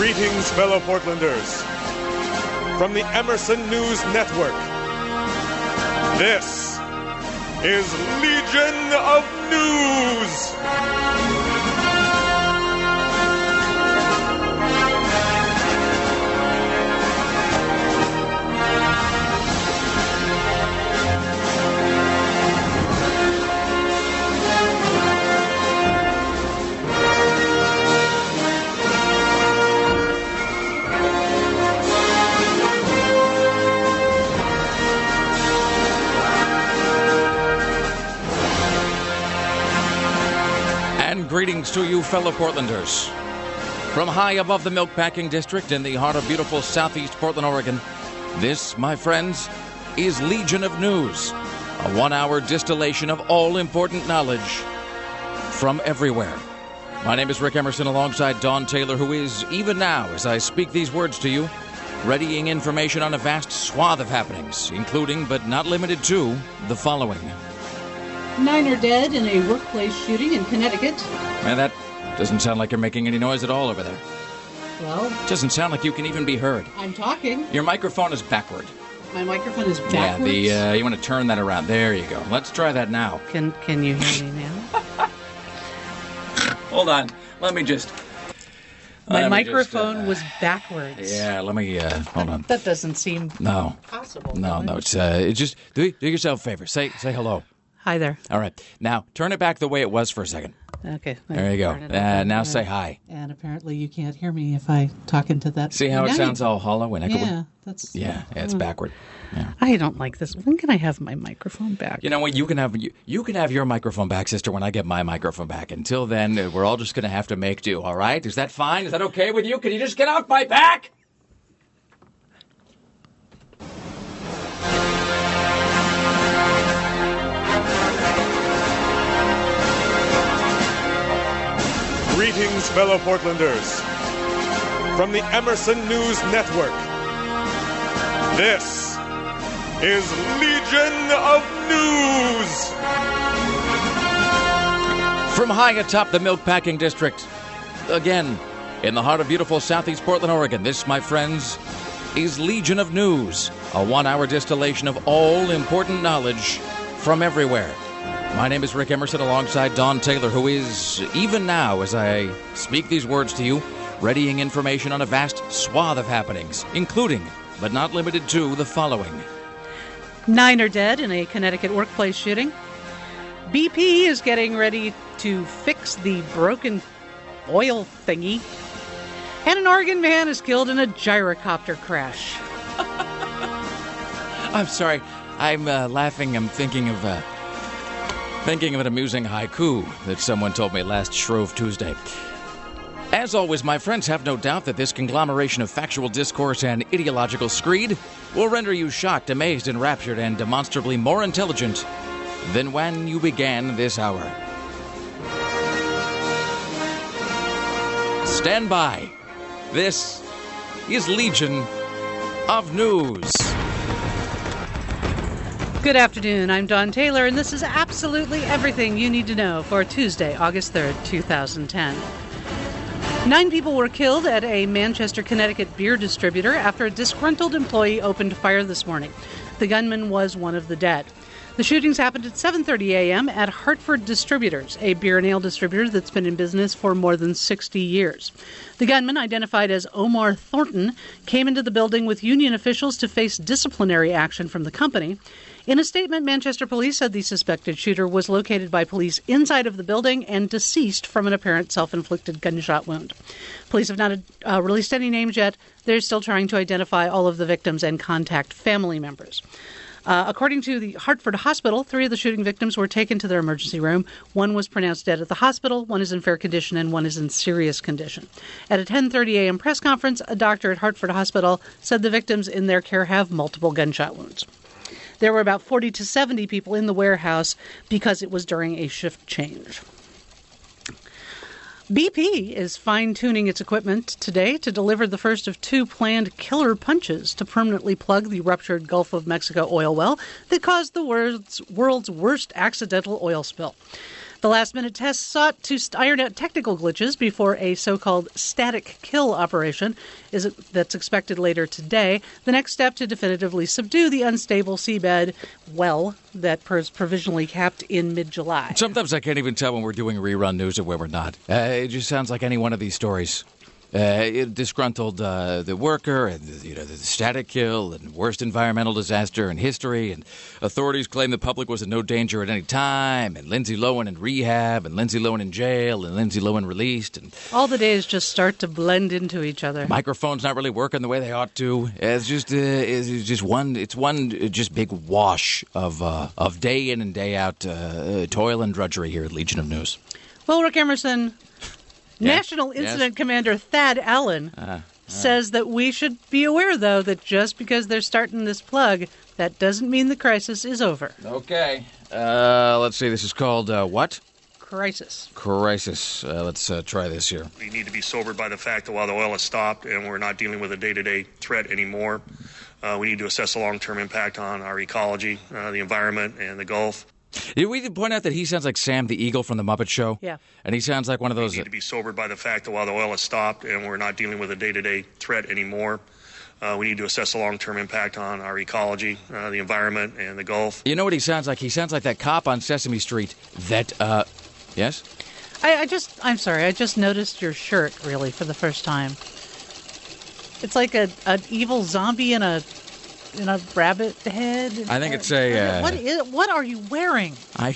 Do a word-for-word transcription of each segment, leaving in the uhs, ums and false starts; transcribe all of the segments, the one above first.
Greetings, fellow Portlanders. From the Emerson News Network, this is Legion of News. Greetings to you, fellow Portlanders. From high above the Milkpacking District in the heart of beautiful southeast Portland, Oregon, this, my friends, is Legion of News, a one-hour distillation of all important knowledge from everywhere. My name is Rick Emerson alongside Dawn Taylor, who is, even now, as I speak these words to you, readying information on a vast swath of happenings, including, but not limited to, the following. Nine are dead in a workplace shooting in Connecticut. Man, that doesn't sound like you're making any noise at all over there. Well, it doesn't sound like you can even be heard. I'm talking. Your microphone is backward. My microphone is backwards? Yeah, the, uh, you want to turn that around. There you go. Let's try that now. Can Can you hear me now? Hold on. Let me just... My let microphone just, uh, was backwards. Yeah, let me... Uh, hold on. That doesn't seem no. possible. No, no. It's, uh, it's just... Do, do yourself a favor. Say, say hello. Hi there. All right. Now, turn it back the way it was for a second. Okay. There you go. Uh, now say hi. And apparently you can't hear me if I talk into that. See how it sounds all hollow and echoey? Yeah, that's... Yeah, yeah it's uh, backward. Yeah. I don't like this. When can I have my microphone back? You know what? You can have you, you can have your microphone back, sister, when I get my microphone back. Until then, we're all just going to have to make do, all right? Is that fine? Is that okay with you? Can you just get off my back? Greetings, fellow Portlanders. From the Emerson News Network, this is Legion of News. From high atop the Milkpacking District, again, in the heart of beautiful southeast Portland, Oregon, this, my friends, is Legion of News, a one-hour distillation of all important knowledge from everywhere. My name is Rick Emerson alongside Dawn Taylor, who is, even now, as I speak these words to you, readying information on a vast swath of happenings, including, but not limited to, the following. Nine are dead in a Connecticut workplace shooting. B P is getting ready to fix the broken oil thingy. And an Oregon man is killed in a gyrocopter crash. I'm sorry. I'm uh, laughing. I'm thinking of... Uh, Thinking of an amusing haiku that someone told me last Shrove Tuesday. As always, my friends, have no doubt that this conglomeration of factual discourse and ideological screed will render you shocked, amazed, enraptured, and demonstrably more intelligent than when you began this hour. Stand by. This is Legion of News. Good afternoon, I'm Dawn Taylor, and this is absolutely everything you need to know for Tuesday, August third, two thousand ten. Nine people were killed at a Manchester, Connecticut beer distributor after a disgruntled employee opened fire this morning. The gunman was one of the dead. The shootings happened at seven thirty a.m. at Hartford Distributors, a beer and ale distributor that's been in business for more than sixty years. The gunman, identified as Omar Thornton, came into the building with union officials to face disciplinary action from the company. In a statement, Manchester police said the suspected shooter was located by police inside of the building and deceased from an apparent self-inflicted gunshot wound. Police have not uh, released any names yet. They're still trying to identify all of the victims and contact family members. Uh, according to the Hartford Hospital, three of the shooting victims were taken to their emergency room. One was pronounced dead at the hospital, one is in fair condition, and one is in serious condition. At a ten thirty a.m. press conference, a doctor at Hartford Hospital said the victims in their care have multiple gunshot wounds. There were about forty to seventy people in the warehouse because it was during a shift change. B P is fine-tuning its equipment today to deliver the first of two planned killer punches to permanently plug the ruptured Gulf of Mexico oil well that caused the world's, world's worst accidental oil spill. The last-minute test sought to iron out technical glitches before a so-called static kill operation is that's expected later today. The next step to definitively subdue the unstable seabed well that was provisionally capped in mid-July. Sometimes I can't even tell when we're doing rerun news or when we're not. Uh, it just sounds like any one of these stories. Uh, disgruntled uh, the worker, and you know the static kill, and worst environmental disaster in history, and authorities claim the public was in no danger at any time, and Lindsay Lohan in rehab, and Lindsay Lohan in jail, and Lindsay Lohan released, and all the days just start to blend into each other. Microphones not really working the way they ought to. It's just uh, it's just one it's one just big wash of uh, of day in and day out uh, toil and drudgery here at Legion of News. Well, Rick Emerson. Yes. National Incident Yes. Commander Thad Allen Uh, says that we should be aware, though, that just because they're starting this plug, that doesn't mean the crisis is over. Okay. Uh, let's see. This is called uh, what? Crisis. Crisis. Uh, let's uh, try this here. We need to be sobered by the fact that while the oil has stopped and we're not dealing with a day-to-day threat anymore, uh, we need to assess the long-term impact on our ecology, uh, the environment, and the Gulf. Did we point out that he sounds like Sam the Eagle from The Muppet Show? Yeah. And he sounds like one of those... We need to be sobered by the fact that while the oil has stopped and we're not dealing with a day-to-day threat anymore, uh, we need to assess the long-term impact on our ecology, uh, the environment, and the Gulf. You know what he sounds like? He sounds like that cop on Sesame Street that, uh... Yes? I, I just, I'm sorry, I just noticed your shirt, really, for the first time. It's like a an evil zombie in a... in a rabbit head. I think it's a... Uh, what is? What are you wearing? I...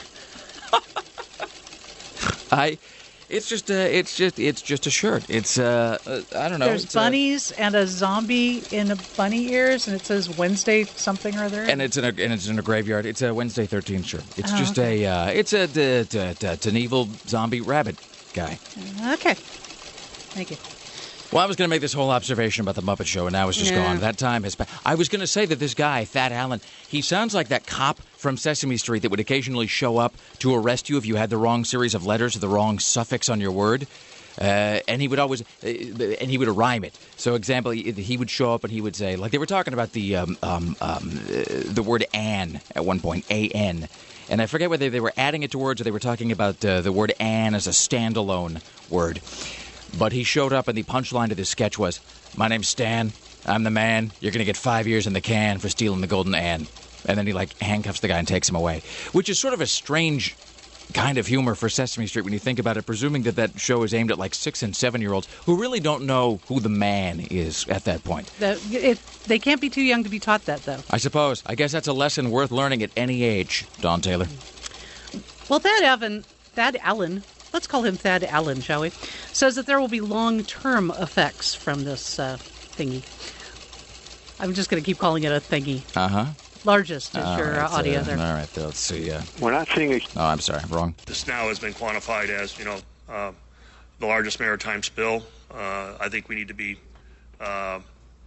I... It's just a, it's just, it's just a shirt. It's, uh, uh I don't know. There's it's bunnies a, and a zombie in a bunny ears, and it says Wednesday something or other. And it's in a, and it's in a graveyard. It's a Wednesday thirteenth shirt. It's Oh, just okay. a, uh, it's a, d- d- d- it's an evil zombie rabbit guy. Okay. Thank you. Well, I was going to make this whole observation about the Muppet Show, and now it's just Yeah. gone. That time has passed. I was going to say that this guy, Thad Allen, he sounds like that cop from Sesame Street that would occasionally show up to arrest you if you had the wrong series of letters or the wrong suffix on your word. Uh, and he would always, uh, and he would rhyme it. So, example, he, he would show up and he would say, like they were talking about the um, um, um, uh, the word "an" at one point, A N. And I forget whether they were adding it to words or they were talking about uh, the word "an" as a standalone word. But he showed up and the punchline to this sketch was, "My name's Stan. I'm the man. You're going to get five years in the can for stealing the golden Ann." And then he, like, handcuffs the guy and takes him away. Which is sort of a strange kind of humor for Sesame Street when you think about it, presuming that that show is aimed at, like, six- and seven-year-olds who really don't know who the man is at that point. The, it, they can't be too young to be taught that, though. I suppose. I guess that's a lesson worth learning at any age, Don Taylor. Well, Thad Evan, Thad Allen, let's call him Thad Allen, shall we, says that there will be long-term effects from this uh, thingy. I'm just going to keep calling it a thingy. Uh-huh. Largest is All your right, uh, audio uh, there. All right, let's see. Uh, We're not seeing a oh, I'm sorry. Wrong. This now has been quantified as, you know, uh, the largest maritime spill. Uh, I think we need to be uh,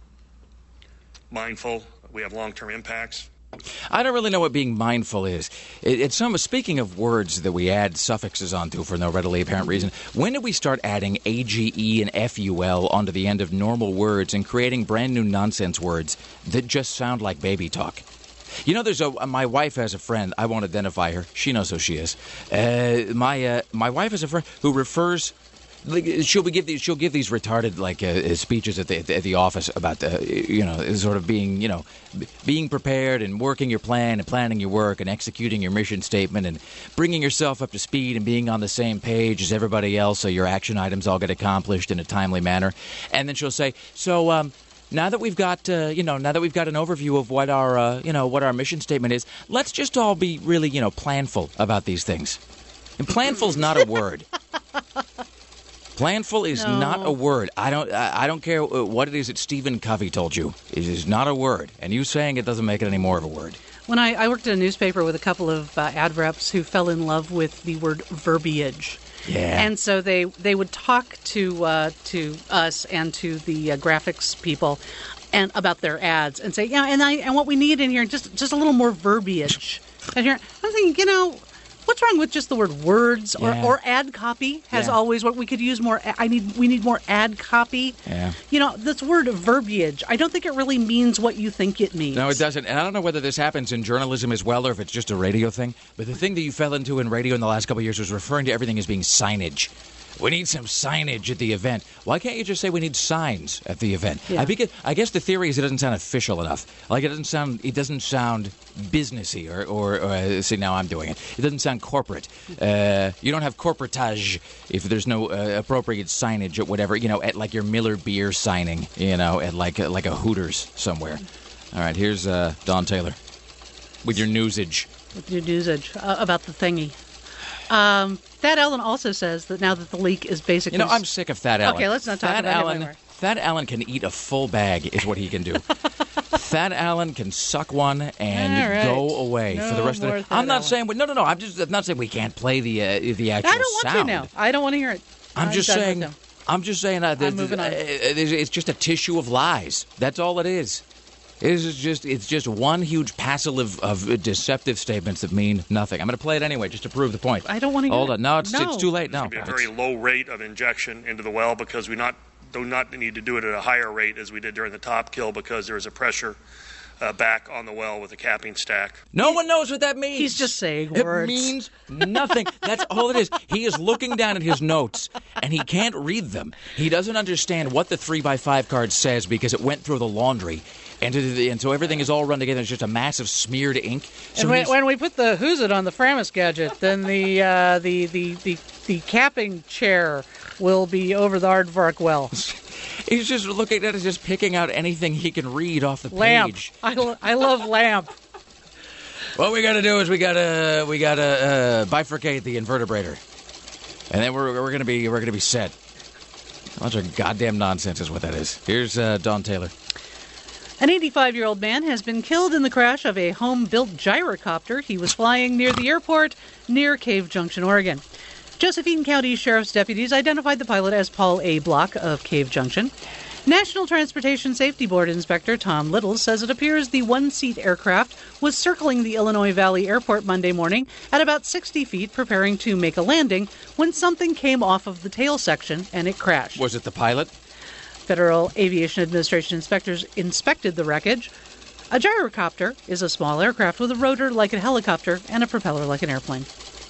mindful. We have long-term impacts. I don't really know what being mindful is. It, it's some. Speaking of words that we add suffixes onto for no readily apparent reason, when did we start adding A G E and F U L onto the end of normal words and creating brand new nonsense words that just sound like baby talk? You know, there's a. My wife has a friend. I won't identify her. She knows who she is. Uh, my uh, my wife has a friend who refers. Like, she'll be give these. She'll give these retarded like uh, speeches at the at the office about the you know sort of being you know being prepared and working your plan and planning your work and executing your mission statement and bringing yourself up to speed and being on the same page as everybody else so your action items all get accomplished in a timely manner. And then she'll say, so um, now that we've got uh, you know now that we've got an overview of what our uh, you know what our mission statement is, let's just all be really you know planful about these things. And planful's not a word. Planful is No. not a word. I don't. I I don't care what it is that Stephen Covey told you. It is not a word, and you saying it doesn't make it any more of a word. When I, I worked at a newspaper with a couple of uh, ad reps who fell in love with the word verbiage. Yeah. And so they, they would talk to uh, to us and to the uh, graphics people and about their ads and say, yeah, and I and what we need in here just just a little more verbiage. And here I'm thinking, you know, What's wrong with just the word words or, Yeah. or ad copy has Yeah. always what we could use more. I need we need more ad copy. Yeah. You know, this word verbiage, I don't think it really means what you think it means. No, it doesn't. And I don't know whether this happens in journalism as well or if it's just a radio thing. But the thing that you fell into in radio in the last couple of years was referring to everything as being signage. We need some signage at the event. Why can't you just say we need signs at the event? Yeah. I, think it, I guess the theory is it doesn't sound official enough. Like it doesn't sound it doesn't sound businessy or, or, or uh, see now I'm doing it. It doesn't sound corporate. Uh, you don't have corporatage if there's no uh, appropriate signage at whatever, you know, at like your Miller beer signing, you know, at like a, like a Hooters somewhere. All right, here's uh, Don Taylor with your newsage. With your newsage uh, about the thingy. Um, Thad Allen also says that now that the leak is basically... You know, I'm sick of Thad Allen. Okay, let's not talk Thad about him Allen, anymore. Thad Allen can eat a full bag, is what he can do. Thad Allen can suck one and All right. go away No for the rest of more the. Thad I'm not Allen. saying. No, no, no. I'm just I'm not saying we can't play the uh, the actual I don't want sound. to now. I don't want to hear it. I'm just done with saying. him. I'm just saying that I'm moving on. uh, it's just a tissue of lies. That's all it is. It is just it's just one huge passel of, of deceptive statements that mean nothing. I'm going to play it anyway just to prove the point. I don't want to hear Hold it. on. No, it's No. it's too late. No. Be a very low rate of injection into the well because we not do not need to do it at a higher rate as we did during the top kill because there is a pressure uh, back on the well with a capping stack. No one knows what that means. He's just saying it words. It means nothing. That's all it is. He is looking down at his notes, and he can't read them. He doesn't understand what the three by five card says because it went through the laundry. And, it, and so everything is all run together. It's just a mass of smeared ink. So and when, he's- when we put the Who's It on the Framus gadget, then the, uh, the, the, the, the capping chair will be over the aardvark well. he's just looking at it, just picking out anything he can read off the Lamp. page. I, lo- I love lamp. What we got to do is we got to we got to uh, bifurcate the invertebrator, and then we're we're gonna be we're gonna be set. A bunch of goddamn nonsense is what that is. Here's uh, Don Taylor. An eighty-five-year-old man has been killed in the crash of a home-built gyrocopter he was flying near the airport near Cave Junction, Oregon. Josephine County Sheriff's deputies identified the pilot as Paul A. Block of Cave Junction. National Transportation Safety Board Inspector Tom Little says it appears the one-seat aircraft was circling the Illinois Valley Airport Monday morning at about sixty feet preparing to make a landing when something came off of the tail section and it crashed. Was it the pilot? Federal Aviation Administration inspectors inspected the wreckage. A gyrocopter is a small aircraft with a rotor like a helicopter and a propeller like an airplane.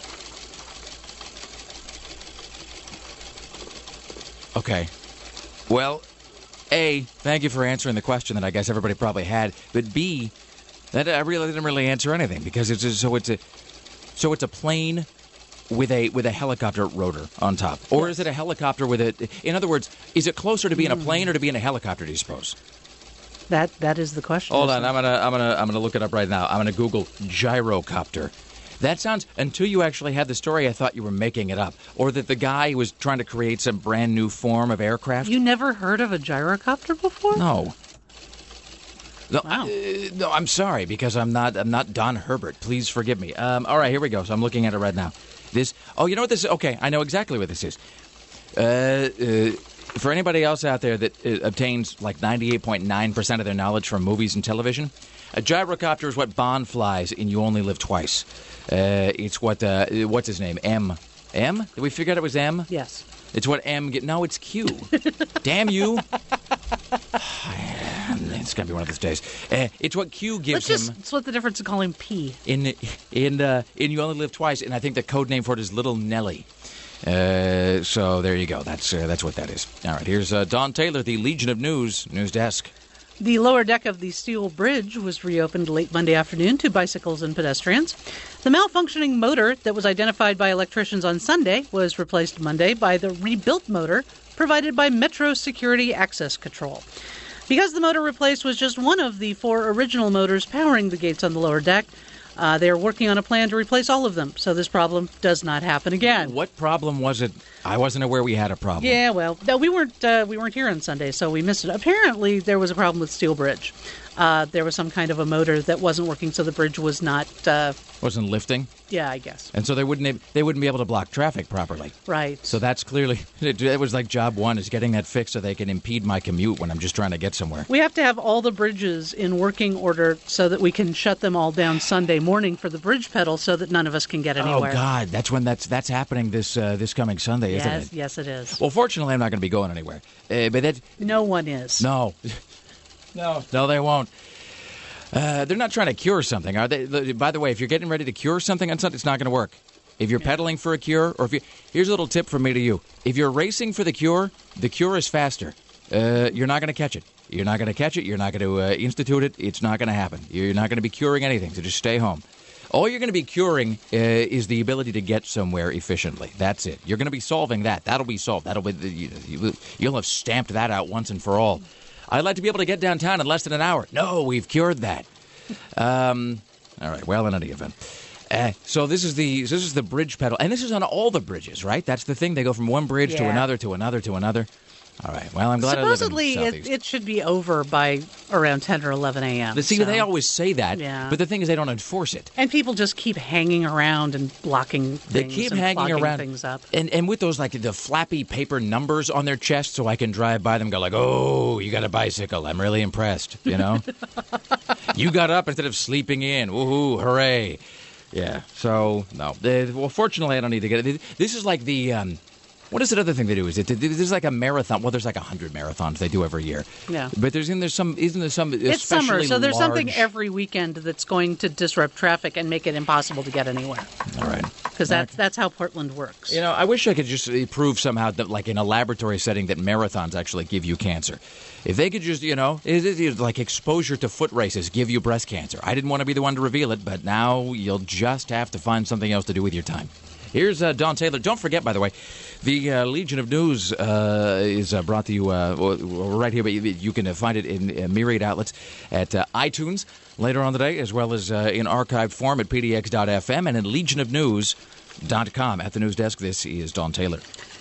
Okay. Well, A, thank you for answering the question that I guess everybody probably had. But B, that I really didn't really answer anything because it's just, so it's a so it's a plane with a with a helicopter rotor on top, or is it a helicopter with a? In other words, is it closer to being a plane or to being a helicopter? Do you suppose? That that is the question. Hold isn't on, it? I'm gonna I'm gonna I'm gonna look it up right now. I'm gonna Google gyrocopter. That sounds, until you actually had the story, I thought you were making it up, or that the guy was trying to create some brand new form of aircraft. You never heard of a gyrocopter before? No. No, Wow. uh, no, I'm sorry because I'm not. I'm not Don Herbert. Please forgive me. Um, all right, here we go. So I'm looking at it right now. This. Oh, you know what this is? Okay, I know exactly what this is. Uh, uh, for anybody else out there that uh, obtains like ninety-eight point nine percent of their knowledge from movies and television, a gyrocopter is what Bond flies in You Only Live Twice. Uh, it's what. Uh, what's his name? M. M. Did we figure out it was M? Yes. It's what M get. No, it's Q. Damn you. It's gonna be one of those days. Uh, it's what Q gives Let's him just split the difference and call him P. in in uh, in You Only Live Twice, and I think the code name for it is Little Nelly. Uh, so there you go. That's uh, that's what that is. All right. Here's uh, Don Taylor, the Legion of News news desk. The lower deck of the steel bridge was reopened late Monday afternoon to bicycles and pedestrians. The malfunctioning motor that was identified by electricians on Sunday was replaced Monday by the rebuilt motor provided by Metro Security Access Control. Because the motor replaced was just one of the four original motors powering the gates on the lower deck, uh, they are working on a plan to replace all of them, so this problem does not happen again. What problem was it? I wasn't aware we had a problem. Yeah, well, no, we weren't uh, we weren't here on Sunday, so we missed it. Apparently, there was a problem with Steel Bridge. Uh, there was some kind of a motor that wasn't working, so the bridge was not. Uh, Wasn't lifting, yeah, I guess. and so they wouldn't they wouldn't be able to block traffic properly. Right. So that's clearly it, it was like job one is getting that fixed so they can impede my commute when I'm just trying to get somewhere. We have to have all the bridges in working order so that we can shut them all down Sunday morning for the bridge pedal, so that none of us can get anywhere. Oh God, that's when that's that's happening this uh, this coming Sunday, isn't Yes, it? yes, it is. Well, fortunately, I'm not going to be going anywhere. Uh, but that No one is. no, no, no, they won't. Uh, they're not trying to cure something, are they? By the way, if you're getting ready to cure something on something, it's not going to work. If you're pedaling for a cure, or if you here's a little tip from me to you: if you're racing for the cure, the cure is faster. Uh, you're not going to catch it. You're not going to catch it. You're not going to uh, institute it. It's not going to happen. You're not going to be curing anything. So just stay home. All you're going to be curing uh, is the ability to get somewhere efficiently. That's it. You're going to be solving that. That'll be solved. That'll be the, you, you'll have stamped that out once and for all. I'd like to be able to get downtown in less than an hour. No, we've cured that. Um, all right. Well, in any event. Uh, so this is the this is the bridge pedal, and this is on all the bridges, right? That's the thing. They go from one bridge to Yeah. another to another to another. All right. Well, I'm glad I live in Supposedly, Southeast. it, it should be over by around ten or eleven a.m. See, so- they always say that, Yeah. but the thing is they don't enforce it. And people just keep hanging around and blocking things. They keep and hanging clogging around, things up. and and with those like the flappy paper numbers on their chest, so I can drive by them, and go like, "Oh, you got a bicycle! I'm really impressed." You know, you got up instead of sleeping in. Woohoo! Hooray! Yeah. So no. They, well, fortunately, I don't need to get it. This is like the. Um, What is the other thing they do? Is it there's like a marathon? Well, there's like a hundred marathons they do every year. Yeah. But there's in there's some isn't there some It's summer, especially so there's something large- every weekend that's going to disrupt traffic and make it impossible to get anywhere. All right. Because that's that's how Portland works. You know, I wish I could just uh, prove somehow that, like in a laboratory setting, that marathons actually give you cancer. If they could just, you know, it is like exposure to foot races give you breast cancer. I didn't want to be the one to reveal it, but now you'll just have to find something else to do with your time. Here's uh, Don Taylor. Don't forget, by the way, the uh, Legion of News uh, is uh, brought to you uh, right here, but you, you can uh, find it in uh, myriad outlets at uh, iTunes later on today, as well as uh, in archived form at p d x dot f m and in legion of news dot com. At the news desk, this is Don Taylor.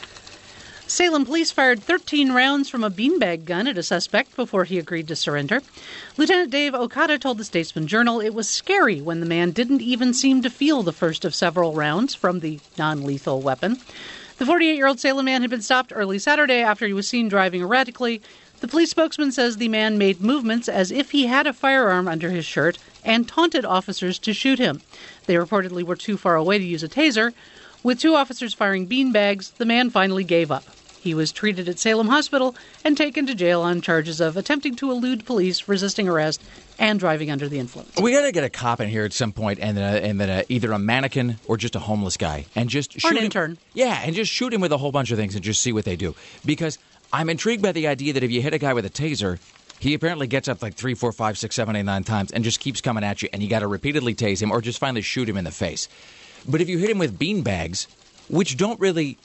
Salem police fired thirteen rounds from a beanbag gun at a suspect before he agreed to surrender. Lieutenant Dave Okada told the Statesman Journal it was scary when the man didn't even seem to feel the first of several rounds from the non-lethal weapon. The forty-eight-year-old Salem man had been stopped early Saturday after he was seen driving erratically. The police spokesman says the man made movements as if he had a firearm under his shirt and taunted officers to shoot him. They reportedly were too far away to use a taser. With two officers firing beanbags, the man finally gave up. He was treated at Salem Hospital and taken to jail on charges of attempting to elude police, resisting arrest, and driving under the influence. We got to get a cop in here at some point, and then and then uh, either a mannequin or just a homeless guy, and just shoot Or an him. intern. Yeah, and just shoot him with a whole bunch of things and just see what they do. Because I'm intrigued by the idea that if you hit a guy with a taser, he apparently gets up like three, four, five, six, seven, eight, nine times and just keeps coming at you, and you got to repeatedly tase him or just finally shoot him in the face. But if you hit him with beanbags, which don't really.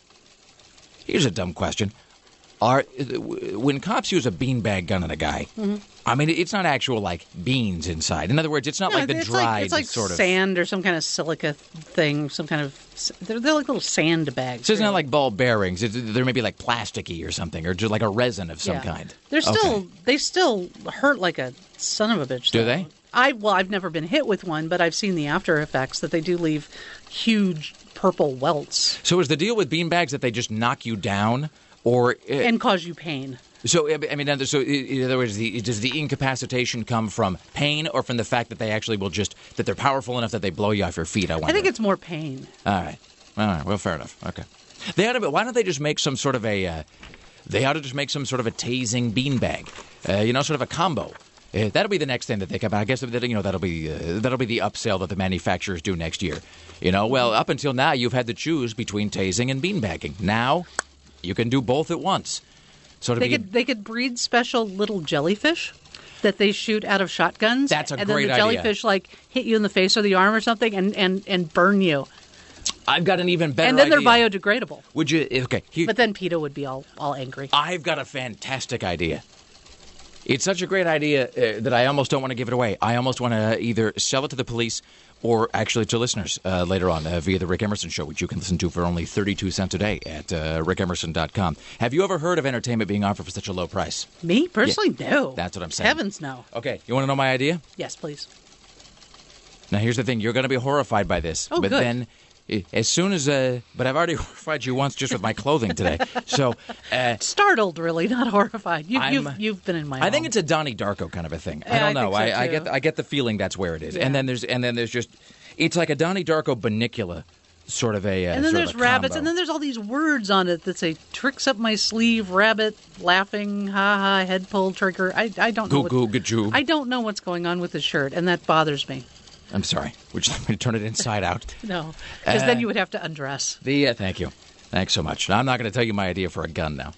Here's a dumb question. Are when cops use a beanbag gun on a guy, mm-hmm. I mean, it's not actual, like, beans inside. In other words, it's not No, like the it's dried like, it's like sort of... sand or some kind of silica thing, some kind of... They're, they're like little sand bags. So it's not really. like ball bearings. It's, they're maybe like plasticky or something, or just like a resin of some Yeah. kind. They're still... Okay. They still hurt like a son of a bitch. Do though. they? I Well, I've never been hit with one, but I've seen the after effects that they do leave huge purple welts So is the deal with beanbags that they just knock you down, or... Uh, and cause you pain. So, I mean, so in other words, the, does the incapacitation come from pain or from the fact that they actually will just, that they're powerful enough that they blow you off your feet, I wonder? I think it's more pain. All right. All right. Well, fair enough. Okay. They ought to, why don't they just make some sort of a, uh, they ought to just make some sort of a tasing beanbag, uh, you know, sort of a combo. Uh, that'll be the next thing that they come out. I guess that, you know, that'll be uh, that'll be the upsell that the manufacturers do next year. You know, well, up until now, you've had to choose between tasing and beanbagging. Now, you can do both at once. So to They be, could they could breed special little jellyfish that they shoot out of shotguns. That's a and great then the idea. jellyfish like hit you in the face or the arm or something and, and, and burn you. I've got an even better And then idea. they're biodegradable. Would you? Okay. Here, But then PETA would be all, all angry. I've got a fantastic idea. It's such a great idea uh, that I almost don't want to give it away. I almost want to either sell it to the police or actually to listeners uh, later on uh, via the Rick Emerson Show, which you can listen to for only thirty-two cents a day at uh, rick emerson dot com. Have you ever heard of entertainment being offered for such a low price? Me, personally, Yeah, no. That's what I'm saying. Heavens, no. Okay, you want to know my idea? Yes, please. Now, here's the thing. You're going to be horrified by this. Oh, but good. then, i- as soon as... Uh, but I've already horrified you once just with my clothing today. So... Uh, Startled, really, not horrified. You, I'm- you've, you've been in my I think home. it's a Donnie Darko kind of a thing. I Yeah, don't I know. think so, I, I too. get I get the feeling that's where it is. Yeah. And then there's and then there's just it's like a Donnie Darko Bunnicula sort of a uh, And then sort there's of a rabbits, combo. and then there's all these words on it that say "tricks up my sleeve," rabbit, laughing, ha ha, head pull trigger. I I don't know. Goo what, goo gajoo. I don't know what's going on with the shirt, and that bothers me. I'm sorry. Would you like me to turn it inside out? No, because Uh, then you would have to undress. The uh, thank you. Thanks so much. Now, I'm not going to tell you my idea for a gun now.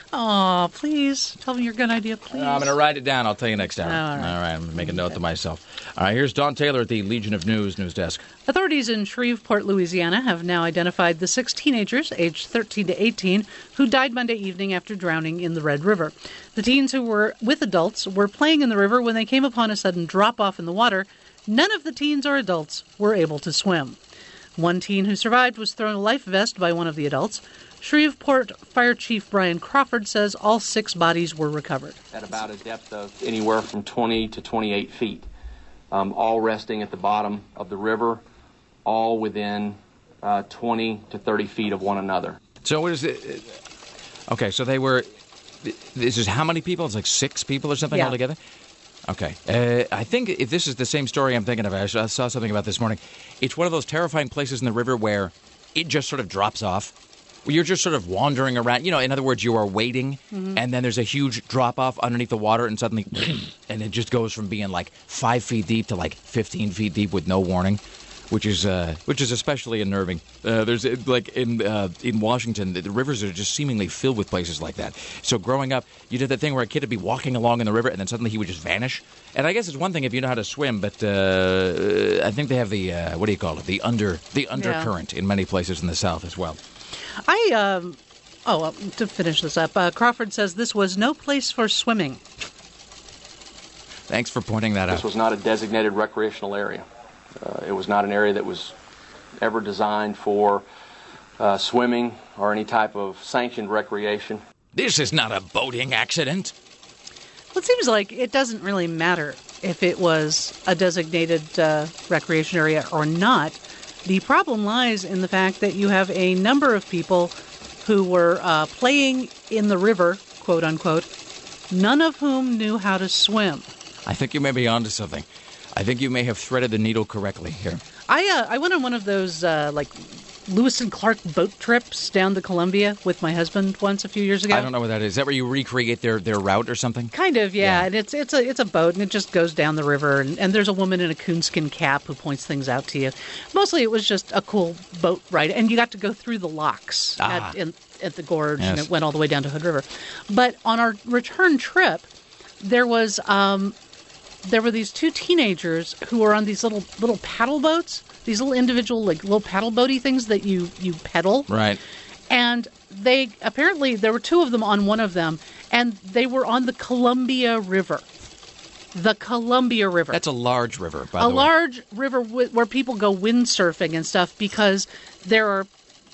Aw, please tell me your gun idea, please. I'm going to write it down. I'll tell you next hour. All right. All right. I'm going to make a note to myself. All right. Here's Don Taylor at the Legion of News news desk. Authorities in Shreveport, Louisiana, have now identified the six teenagers, aged thirteen to eighteen, who died Monday evening after drowning in the Red River. The teens, who were with adults, were playing in the river when they came upon a sudden drop-off in the water. None of the teens or adults were able to swim. One teen who survived was thrown a life vest by one of the adults. Shreveport Fire Chief Brian Crawford says all six bodies were recovered. At about a depth of anywhere from twenty to twenty-eight feet, um, all resting at the bottom of the river, all within uh, twenty to thirty feet of one another. So what is it? Okay, so they were. This is how many people? It's like six people or something Yeah. altogether? Okay. Uh, I think if this is the same story I'm thinking of, I saw something about this morning. It's one of those terrifying places in the river where it just sort of drops off. Where you're just sort of wandering around. You know, in other words, you are wading, Mm-hmm. and then there's a huge drop-off underneath the water, and suddenly, and it just goes from being like five feet deep to like fifteen feet deep with no warning. Which is uh, which is especially unnerving. Uh, there's uh, like in uh, in Washington, the, the rivers are just seemingly filled with places like that. So growing up, you did that thing where a kid would be walking along in the river and then suddenly he would just vanish. And I guess it's one thing if you know how to swim, but uh, I think they have the uh, what do you call it? The under the undercurrent in many places in the South as well. I, um, oh, well, to finish this up, uh, Crawford says this was no place for swimming. Thanks for pointing that This out. was not a designated recreational area. Uh, it was not an area that was ever designed for uh, swimming or any type of sanctioned recreation. This is not a boating accident. Well, it seems like it doesn't really matter if it was a designated uh, recreation area or not. The problem lies in the fact that you have a number of people who were uh, playing in the river, quote unquote, none of whom knew how to swim. I think you may be onto something. I think you may have threaded the needle correctly here. I uh, I went on one of those uh, like Lewis and Clark boat trips down the Columbia with my husband once a few years ago. I don't know what that is. Is that where you recreate their, their route or something? Kind of, yeah. Yeah. And it's it's a it's a boat, and it just goes down the river, and, and there's a woman in a coonskin cap who points things out to you. Mostly, it was just a cool boat ride, and you got to go through the locks Ah. at, in, at the gorge, and Yes. it went all the way down to Hood River. But on our return trip, there was um, there were these two teenagers who were on these little little paddle boats, these little individual like little paddle boaty things that you you pedal. Right. And they apparently there were two of them on one of them, and they were on the Columbia River. The Columbia River. That's a large river, by a the way. large river w- where people go windsurfing and stuff because there are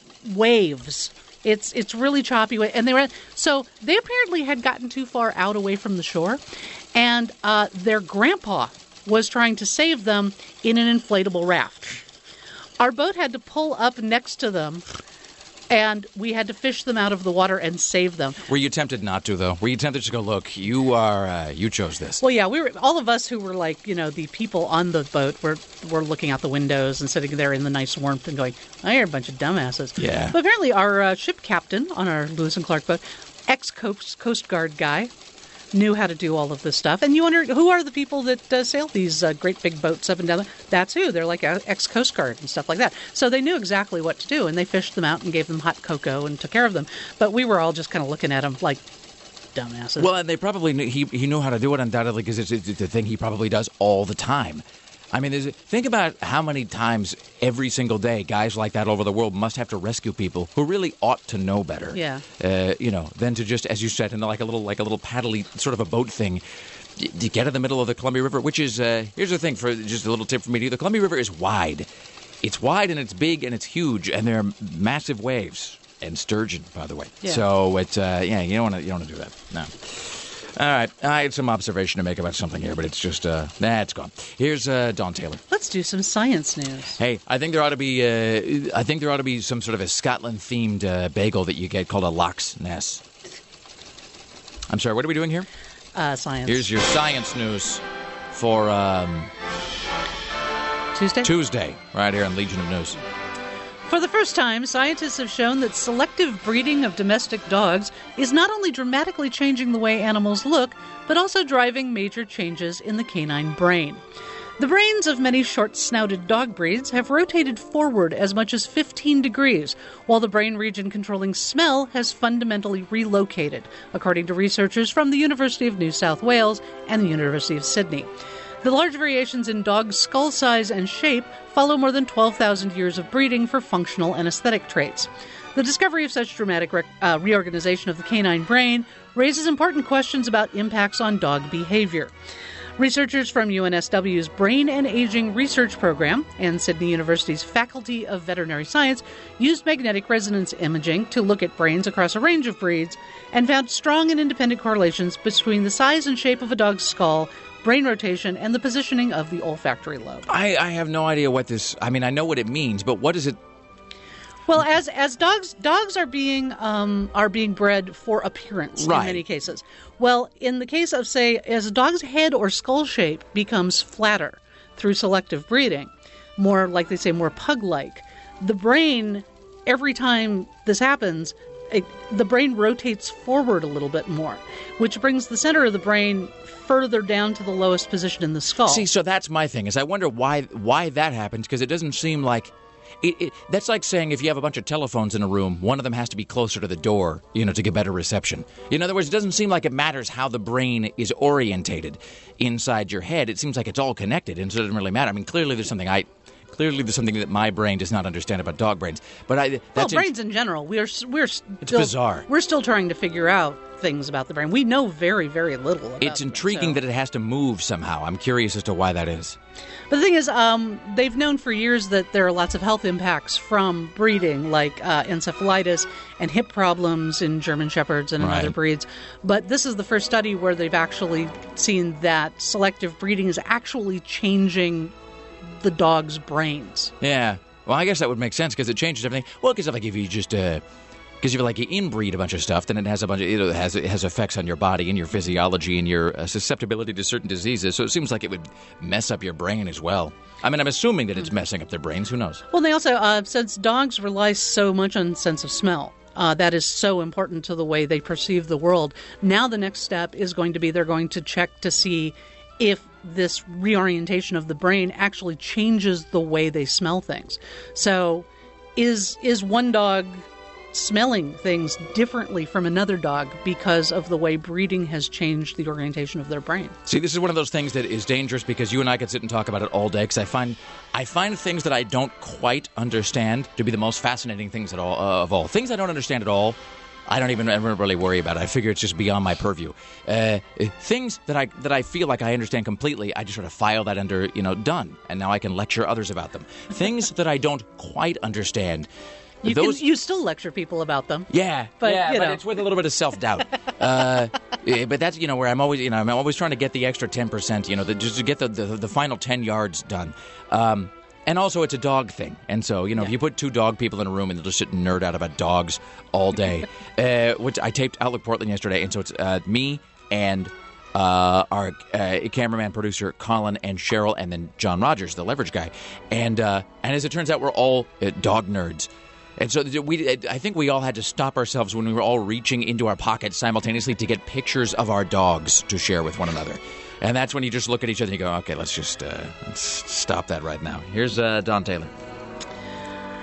waves. It's it's really choppy, wa- and they were so they apparently had gotten too far out away from the shore, and uh, their grandpa was trying to save them in an inflatable raft. Our boat had to pull up next to them, and we had to fish them out of the water and save them. Were you tempted not to, though? Were you tempted to go, look, you are, uh, you chose this? Well, yeah, we were all of us who were like, you know, the people on the boat were were looking out the windows and sitting there in the nice warmth and going, "I hear a bunch of dumbasses." Yeah. But apparently, our uh, ship captain on our Lewis and Clark boat, ex Coast Coast Guard guy, knew how to do all of this stuff. And you wonder who are the people that uh, sail these uh, great big boats up and down? The, that's who. They're like uh, ex Coast Guard and stuff like that. So they knew exactly what to do, and they fished them out and gave them hot cocoa and took care of them. But we were all just kind of looking at them like dumbasses. Well, and they probably knew, he he knew how to do it undoubtedly because it's, it's the thing he probably does all the time. I mean, there's, think about how many times every single day guys like that all over the world must have to rescue people who really ought to know better. Yeah. Uh, you know, than to just, as you said, in like a little like a little paddly sort of a boat thing. you get in the middle of the Columbia River, which is, uh, here's the thing, for just a little tip from me to you. The Columbia River is wide. It's wide and it's big and it's huge, and there are massive waves. And sturgeon, by the way. Yeah. So, it's, uh, yeah, you don't want to you don't want to do that. No. All right. I had some observation to make about something here, but it's just, uh, nah, it's gone. Here's uh, Don Taylor. Let's do some science news. Hey, I think there ought to be, uh, I think there ought to be some sort of a Scotland-themed uh, bagel that you get called a Loch's Ness. I'm sorry, what are we doing here? Uh, science. Here's your science news for um, Tuesday? Tuesday, right here on Legion of News. For the first time, scientists have shown that selective breeding of domestic dogs is not only dramatically changing the way animals look, but also driving major changes in the canine brain. The brains of many short-snouted dog breeds have rotated forward as much as fifteen degrees, while the brain region controlling smell has fundamentally relocated, according to researchers from the University of New South Wales and the University of Sydney. The large variations in dog skull size and shape follow more than twelve thousand years of breeding for functional and aesthetic traits. The discovery of such dramatic re- uh, reorganization of the canine brain raises important questions about impacts on dog behavior. Researchers from U N S W's Brain and Aging Research Program and Sydney University's Faculty of Veterinary Science used magnetic resonance imaging to look at brains across a range of breeds and found strong and independent correlations between the size and shape of a dog's skull, brain rotation, and the positioning of the olfactory lobe. I, I have no idea what this... I mean, I know what it means, but what is it... Well, as as dogs dogs are being um, are being bred for appearance Right. in many cases. Well, in the case of, say, as a dog's head or skull shape becomes flatter through selective breeding, more, like they say, more pug-like, the brain, every time this happens, it, the brain rotates forward a little bit more, which brings the center of the brain further down to the lowest position in the skull. See, so that's my thing, is I wonder why why that happens, because it doesn't seem like... It, it, that's like saying if you have a bunch of telephones in a room, one of them has to be closer to the door, you know, to get better reception. In other words, it doesn't seem like it matters how the brain is orientated inside your head. It seems like it's all connected, and so it doesn't really matter. I mean, clearly there's something I... Clearly, there's something that my brain does not understand about dog brains. But I, that's well, in- brains in general, we are we're still, It's bizarre. We're still trying to figure out things about the brain. We know very, very little about It's them, intriguing so. that it has to move somehow. I'm curious as to why that is. But the thing is, um, they've known for years that there are lots of health impacts from breeding, like uh, encephalitis and hip problems in German Shepherds and in Right. other breeds. But this is the first study where they've actually seen that selective breeding is actually changing the dog's brains. Yeah. Well, I guess that would make sense because it changes everything. Well, because like if you just uh, because if you like you inbreed a bunch of stuff, then it has a bunch of it has it has effects on your body and your physiology and your uh, susceptibility to certain diseases. So it seems like it would mess up your brain as well. I mean, I'm assuming that it's messing up their brains. Who knows? Well, they also, uh, since dogs rely so much on sense of smell, uh, that is so important to the way they perceive the world. Now the next step is going to be they're going to check to see if this reorientation of the brain actually changes the way they smell things. So is is one dog smelling things differently from another dog because of the way breeding has changed the orientation of their brain? See, this is one of those things that is dangerous because you and I could sit and talk about it all day because I find I find things that I don't quite understand to be the most fascinating things at all, uh, of all. Things I don't understand at all, I don't even ever really worry about it. I figure it's just beyond my purview. Uh, things that I that I feel like I understand completely, I just sort of file that under, you know, done. And now I can lecture others about them. Things that I don't quite understand. You, those, can, you still lecture people about them. Yeah, But, yeah, you but know. it's with a little bit of self-doubt. uh, eh, but that's, you know, where I'm always, you know, I'm always trying to get the extra ten percent, you know, the, just to get the, the, the final ten yards done. Um, and also, it's a dog thing. And so, you know, if you put two dog people in a room and they'll just sit and nerd out about dogs all day, uh, which I taped Outlook Portland yesterday, and so it's uh, me and uh, our uh, cameraman, producer, Colin and Cheryl, and then John Rogers, the leverage guy. And, uh, and as it turns out, we're all uh, dog nerds. And so we, I think we all had to stop ourselves when we were all reaching into our pockets simultaneously to get pictures of our dogs to share with one another. And that's when you just look at each other and you go, okay, let's just uh, let's stop that right now. Here's uh, Don Taylor.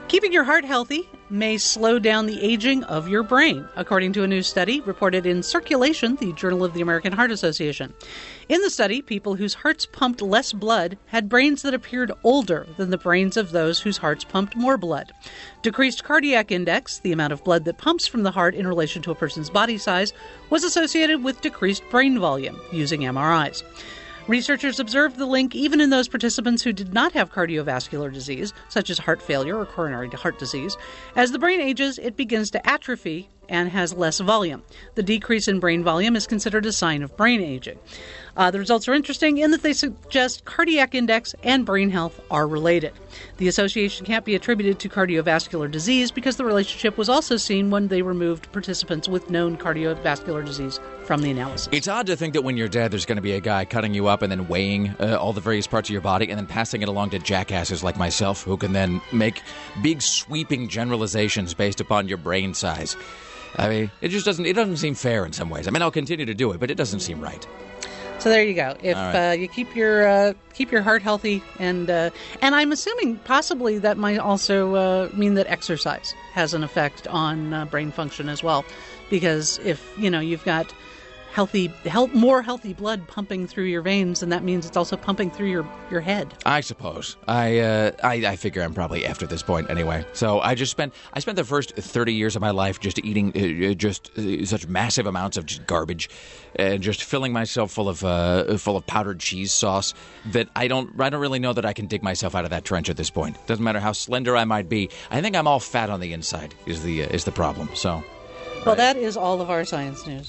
Keeping your heart healthy may slow down the aging of your brain, according to a new study reported in Circulation, the Journal of the American Heart Association. In the study, people whose hearts pumped less blood had brains that appeared older than the brains of those whose hearts pumped more blood. Decreased cardiac index, the amount of blood that pumps from the heart in relation to a person's body size, was associated with decreased brain volume using M R Is. Researchers observed the link even in those participants who did not have cardiovascular disease, such as heart failure or coronary heart disease. As the brain ages, it begins to atrophy and has less volume. The decrease in brain volume is considered a sign of brain aging. Uh, the results are interesting in that they suggest cardiac index and brain health are related. The association can't be attributed to cardiovascular disease because the relationship was also seen when they removed participants with known cardiovascular disease from the analysis. It's odd to think that when you're dead, there's going to be a guy cutting you up and then weighing uh, all the various parts of your body and then passing it along to jackasses like myself who can then make big sweeping generalizations based upon your brain size. I mean, it just doesn't, it doesn't seem fair in some ways. I mean, I'll continue to do it, but it doesn't seem right. So there you go. If right. uh, you keep your uh, keep your heart healthy, and uh, and I'm assuming possibly that might also uh, mean that exercise has an effect on uh, brain function as well, because if you know you've got healthy, health, more healthy blood pumping through your veins, and that means it's also pumping through your, your head. I suppose. I, uh, I I figure I'm probably after this point anyway. So I just spent I spent the first thirty years of my life just eating uh, just uh, such massive amounts of just garbage, and just filling myself full of uh, full of powdered cheese sauce that I don't I don't really know that I can dig myself out of that trench at this point. Doesn't matter how slender I might be. I think I'm all fat on the inside is the uh, is the problem. So. Well, right. That is all of our science news.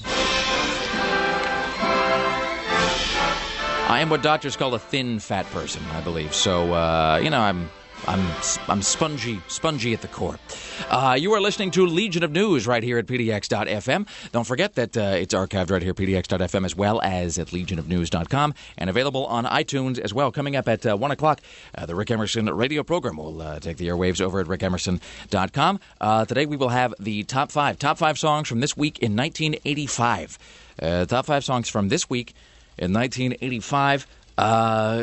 I am what doctors call a thin, fat person, I believe. So, uh, you know, I'm I'm I'm spongy, spongy at the core. Uh, you are listening to Legion of News right here at P D X dot F M. Don't forget that uh, it's archived right here at P D X dot F M as well as at legion of news dot com and available on iTunes as well. Coming up at uh, one o'clock, uh, the Rick Emerson radio program will uh, take the airwaves over at rick emerson dot com. Uh, today we will have the top five, top five songs from this week in nineteen eighty-five. Uh, top five songs from this week in nineteen eighty-five, uh,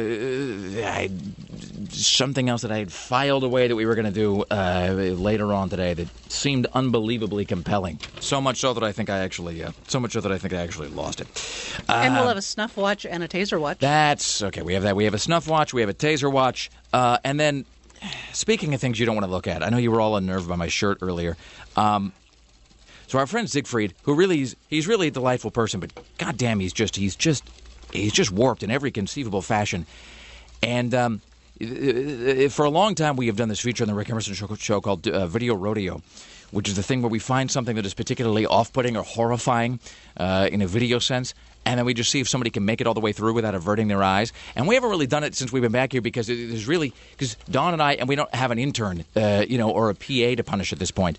I, something else that I had filed away that we were going to do uh, later on today that seemed unbelievably compelling. So much so that I think I actually, uh, so much so that I think I actually lost it. Uh, and we'll have a snuff watch and a taser watch. That's okay. We have that. We have a snuff watch. We have a taser watch, uh, and then speaking of things you don't want to look at, I know you were all unnerved by my shirt earlier. Um, so our friend Siegfried, who really is, he's really a delightful person, but goddamn, he's just, he's just. He's just warped in every conceivable fashion. And um, for a long time, we have done this feature on the Rick Emerson show, show called uh, Video Rodeo, which is the thing where we find something that is particularly off-putting or horrifying uh, in a video sense, and then we just see if somebody can make it all the way through without averting their eyes. And we haven't really done it since we've been back here because it is really – because Dawn and I – and we don't have an intern, uh, you know, or a P A to punish at this point.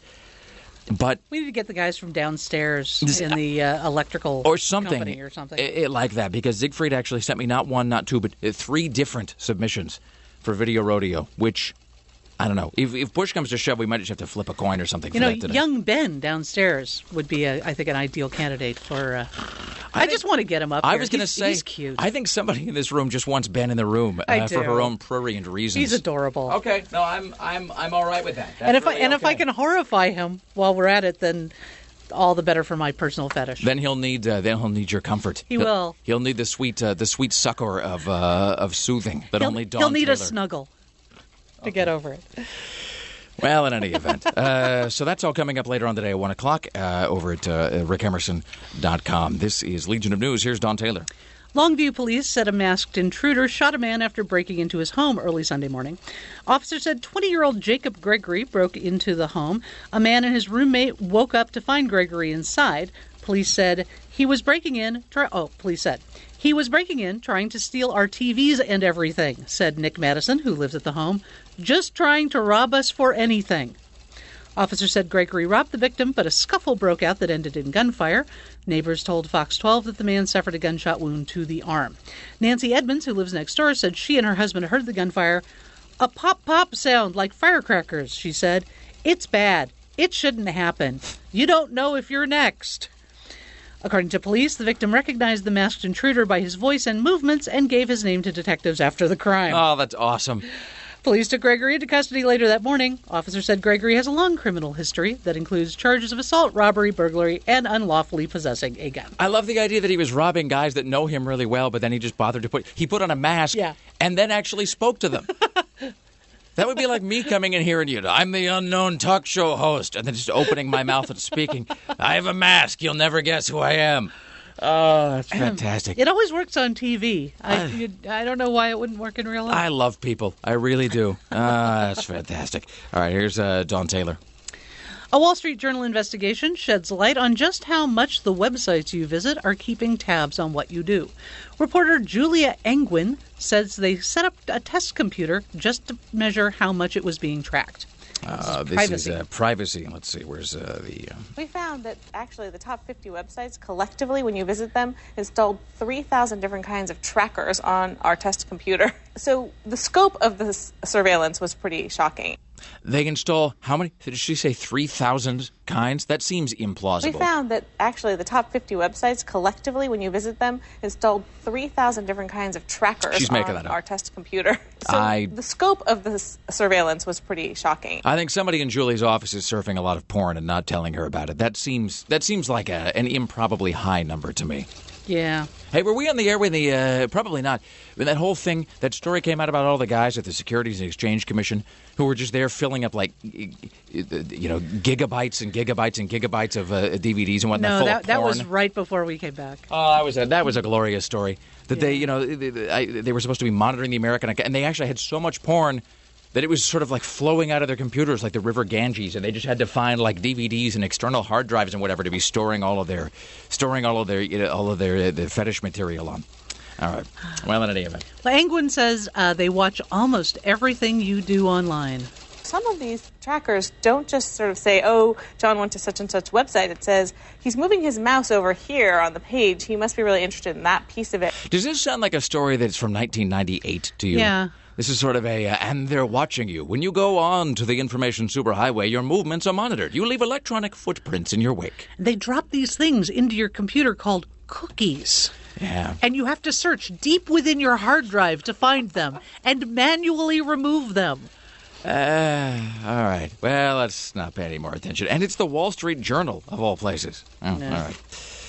But we need to get the guys from downstairs in the uh, electrical or something, company or something it, it, like that. Because Siegfried actually sent me not one, not two, but three different submissions for Video Rodeo. Which I don't know. If, if push comes to shove, we might just have to flip a coin or something. You for know, that today. young Ben downstairs would be, a, I think, an ideal candidate for. Uh, I, I just want to get him up. I here. was going to say, he's cute. I think somebody in this room just wants Ben in the room uh, for her own prurient reasons. He's adorable. Okay, no, I'm I'm I'm all right with that. That's and if really I and okay. if I can horrify him while we're at it, then all the better for my personal fetish. Then he'll need uh, then he'll need your comfort. He he'll, will. He'll need the sweet uh, the sweet succor of uh, of soothing that he'll, only Dawn He'll need Taylor. a snuggle to okay. get over it. Well, in any event. Uh, so that's all coming up later on today at one o'clock uh, over at uh, rick emerson dot com. This is Legion of News. Here's Dawn Taylor. Longview police said a masked intruder shot a man after breaking into his home early Sunday morning. Officers said twenty-year-old Jacob Gregory broke into the home. A man and his roommate woke up to find Gregory inside. Police said he was breaking in. Try- oh, police said he was breaking in, trying to steal our T Vs and everything, said Nick Madison, who lives at the home. Just trying to rob us for anything. Officers said Gregory robbed the victim, but a scuffle broke out that ended in gunfire. Neighbors told Fox twelve that the man suffered a gunshot wound to the arm. Nancy Edmonds, who lives next door, said she and her husband heard the gunfire. A pop-pop sound like firecrackers, she said. It's bad. It shouldn't happen. You don't know if you're next. According to police, the victim recognized the masked intruder by his voice and movements and gave his name to detectives after the crime. Oh, that's awesome. Police took Gregory into custody later that morning. Officers said Gregory has a long criminal history that includes charges of assault, robbery, burglary, and unlawfully possessing a gun. I love the idea that he was robbing guys that know him really well, but then he just bothered to put he put on a mask Yeah. and then actually spoke to them. That would be like me coming in here and you know, I'm the unknown talk show host, and then just opening my mouth and speaking. I have a mask. You'll never guess who I am. Oh, that's fantastic. It always works on T V. I, you, I don't know why it wouldn't work in real life. I love people. I really do. Ah, that's fantastic. All right, here's uh, Dawn Taylor. A Wall Street Journal investigation sheds light on just how much the websites you visit are keeping tabs on what you do. Reporter Julia Engwin says they set up a test computer just to measure how much it was being tracked. Uh, this privacy. is uh, privacy. Let's see. Where's uh, the... Uh... We found that actually the top fifty websites collectively, when you visit them, installed three thousand different kinds of trackers on our test computer. So the scope of this surveillance was pretty shocking. They install how many? Did she say three thousand kinds? That seems implausible. We found that actually the top fifty websites collectively, when you visit them, installed three thousand different kinds of trackers She's making on that up. our test computer. So I- the scope of this surveillance was pretty shocking. I think somebody in Julie's office is surfing a lot of porn and not telling her about it. That seems that seems like a, an improbably high number to me. Yeah. Hey, were we on the air when the, uh, probably not, when that whole thing, that story came out about all the guys at the Securities and Exchange Commission who were just there filling up like, you know, gigabytes and gigabytes and gigabytes of uh, D V Ds and whatnot, No, full that, of that porn? was right before we came back. Oh, that was a, that was a glorious story. That they, you know, they, they, I, they were supposed to be monitoring the American, and they actually had so much porn that it was sort of like flowing out of their computers like the River Ganges, and they just had to find like D V Ds and external hard drives and whatever to be storing all of their, storing all of their, you know, all of their uh, the fetish material on. All right. Well, in any event, Well, Engwin says uh, they watch almost everything you do online. Some of these trackers don't just sort of say, oh, John went to such and such website. It says he's moving his mouse over here on the page. He must be really interested in that piece of it. does this sound like a story that's from nineteen ninety-eight to you? Yeah. This is sort of a, uh, and they're watching you. When you go on to the information superhighway, your movements are monitored. You leave electronic footprints in your wake. They drop these things into your computer called cookies. Yeah. And you have to search deep within your hard drive to find them and manually remove them. Uh, all right. Well, let's not pay any more attention. And it's the Wall Street Journal, of all places. Oh, No. all right.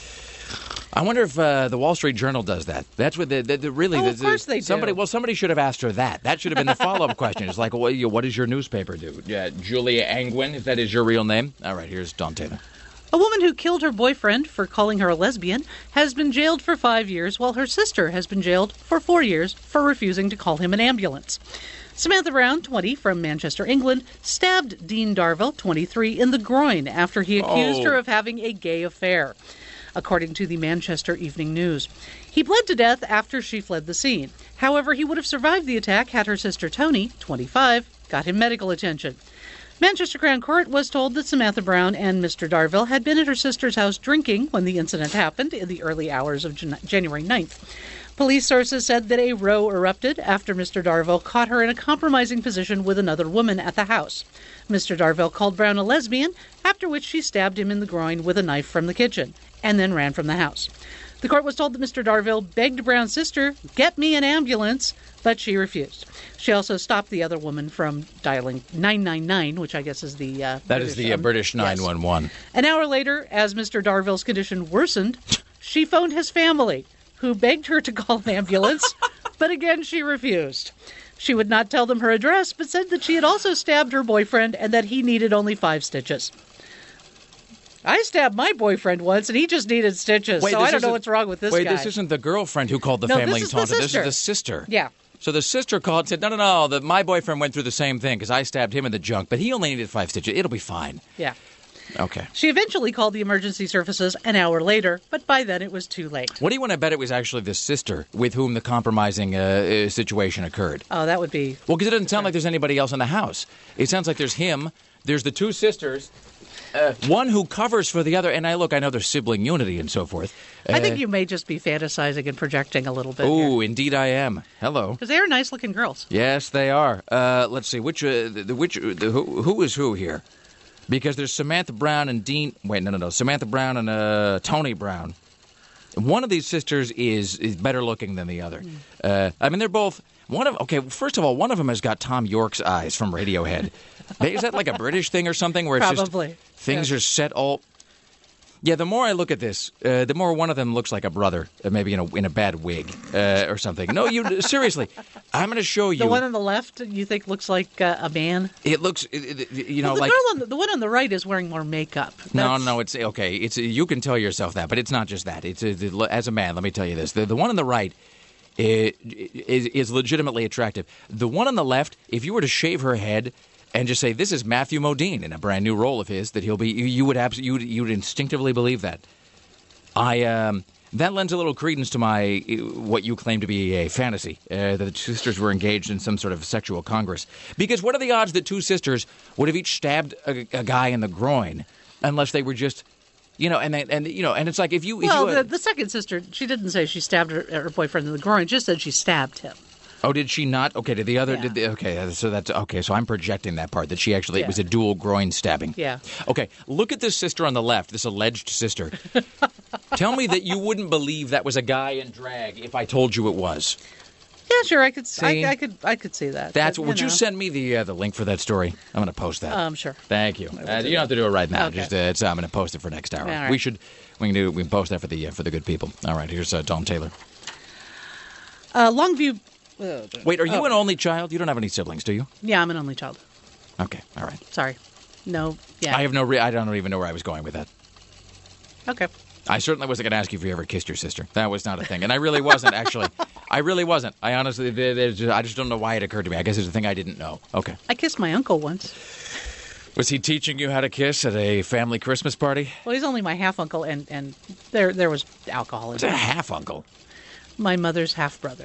I wonder if uh, the Wall Street Journal does that. That's what the, the, the really. Oh, the, of course they do. somebody, Well, somebody should have asked her that. That should have been the follow-up question. It's like, well, you, what does your newspaper do? Yeah, Julia Engwin, if that is your real name. All right, here's Dawn Taylor. A woman who killed her boyfriend for calling her a lesbian has been jailed for five years, while her sister has been jailed for four years for refusing to call him an ambulance. Samantha Brown, twenty, from Manchester, England, stabbed Dean Darville, twenty-three, in the groin after he accused Oh. her of having a gay affair, according to the Manchester Evening News. He bled to death after she fled the scene. However, he would have survived the attack had her sister Tony, twenty-five, got him medical attention. Manchester Crown Court was told that Samantha Brown and Mister Darville had been at her sister's house drinking when the incident happened in the early hours of Jan- January ninth. Police sources said that a row erupted after Mister Darville caught her in a compromising position with another woman at the house. Mister Darville called Brown a lesbian, after which she stabbed him in the groin with a knife from the kitchen, and then ran from the house. The court was told that Mister Darville begged Brown's sister, "Get me an ambulance," but she refused. She also stopped the other woman from dialing nine nine nine, which I guess is the uh, That is the uh, um, British yes. nine one one. An hour later, as Mister Darville's condition worsened, she phoned his family, who begged her to call an ambulance, but again she refused. She would not tell them her address, but said that she had also stabbed her boyfriend and that he needed only five stitches. I stabbed my boyfriend once, and he just needed stitches, Wait, so this I don't know isn't- what's wrong with this Wait, guy. this isn't the girlfriend who called the No, family this and is the taunted. This sister. is the sister. Yeah. So the sister called and said, no, no, no, the, my boyfriend went through the same thing because I stabbed him in the junk, but he only needed five stitches. It'll be fine. Yeah. Okay. She eventually called the emergency services an hour later, but by then it was too late. What do you want to bet it was actually the sister with whom the compromising uh, uh, situation occurred? Oh, that would be... Well, because it doesn't sound like there's anybody else in the house. It sounds like there's him, there's the two sisters, uh, one who covers for the other, and I look, I know there's sibling unity and so forth. Uh, I think you may just be fantasizing and projecting a little bit. Oh, indeed I am. Hello. Because they are nice-looking girls. Yes, they are. Uh, let's see, which, uh, the, the, which, the, who, who is who here? Because there's Samantha Brown and Dean. Wait, no, no, no. Samantha Brown and uh, Tony Brown. One of these sisters is is better looking than the other. Uh, I mean, they're both. One of okay, first of all, one of them has got Tom York's eyes from Radiohead. Is that like a British thing or something where it's Probably. just things Yeah. are set all? Yeah, the more I look at this, uh, the more one of them looks like a brother, uh, maybe in a in a bad wig uh, or something. No, you seriously, I'm going to show you. The one on the left, you think looks like uh, a man? It looks, it, it, you know, Well, the like girl on the, the one on the right is wearing more makeup. no, That's- no, it's okay. It's you can tell yourself that, but it's not just that. It's uh, as a man. Let me tell you this: the the one on the right is, is is legitimately attractive. The one on the left, if you were to shave her head and just say this is Matthew Modine in a brand new role of his, that he'll be, you, you would abs- you would, you would instinctively believe that. I um, that lends a little credence to my what you claim to be a fantasy uh, that the two sisters were engaged in some sort of sexual congress. Because what are the odds that two sisters would have each stabbed a, a guy in the groin, unless they were just, you know, and they, and you know, and it's like if you, if Well, you the, the second sister, she didn't say she stabbed her, her boyfriend in the groin. Just said she stabbed him. oh, did she not? Okay, did the other? Yeah. Did the, okay, so that's okay. So I'm projecting that part that she actually it Yeah. was a dual groin stabbing. Yeah. Okay, look at this sister on the left, this alleged sister. Tell me that you wouldn't believe that was a guy in drag if I told you it was. Yeah, sure. I could. See? I, I could. I could see that. That's but, would you know. send me the uh, the link for that story? I'm going to post that. Um, sure. Thank you. Uh, you don't have to do it right now. Okay. Just uh, it's, I'm going to post it for next hour. All right. We should we can do we can post that for the uh, for the good people. All right. Here's uh, Tom Taylor. Uh, Longview. Uh, Wait, are you oh. an only child? You don't have any siblings, do you? Yeah, I'm an only child. Okay. All right. Sorry. No. Yeah. I have no. Re- I don't even know where I was going with that. Okay. I certainly wasn't going to ask you if you ever kissed your sister. That was not a thing, and I really wasn't actually. I really wasn't. I honestly, there- there's just- I just don't know why it occurred to me. I guess it's a thing I didn't know. Okay. I kissed my uncle once. Was he teaching you how to kiss at a family Christmas party? Well, he's only my half uncle, and, and there there was alcohol in It's a it. half uncle. My mother's half brother.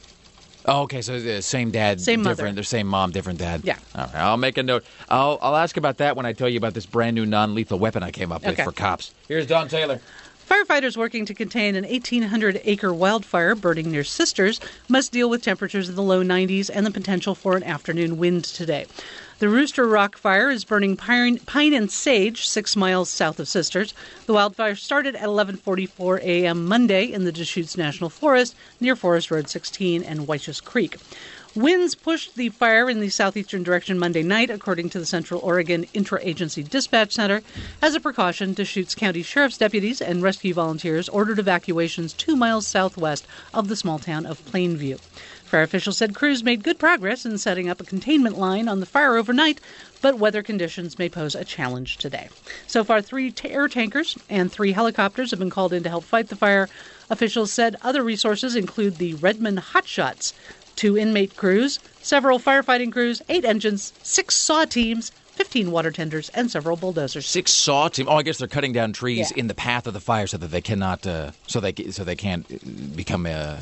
Oh, okay. So the same dad, Same mother. different. The same mom, different dad. Yeah. All right. I'll make a note. I'll I'll ask about that when I tell you about this brand new non-lethal weapon I came up with Okay. for cops. Here's Don Taylor. Firefighters working to contain an eighteen hundred acre wildfire burning near Sisters must deal with temperatures in the low nineties and the potential for an afternoon wind today. The Rooster Rock fire is burning pine, pine and sage six miles south of Sisters. The wildfire started at eleven forty-four a.m. Monday in the Deschutes National Forest near Forest Road sixteen and Weichus Creek. Winds pushed the fire in the southeastern direction Monday night, according to the Central Oregon Intra-Agency Dispatch Center. As a precaution, Deschutes County Sheriff's deputies and rescue volunteers ordered evacuations two miles southwest of the small town of Plainview. Fire officials said crews made good progress in setting up a containment line on the fire overnight, but weather conditions may pose a challenge today. So far, three t- air tankers and three helicopters have been called in to help fight the fire. Officials said other resources include the Redmond Hotshots, two inmate crews, several firefighting crews, eight engines, six saw teams, fifteen water tenders, and several bulldozers. Six saw team. Oh, I guess they're cutting down trees Yeah. in the path of the fire so that they cannot, uh, so they so they can't uh, become uh,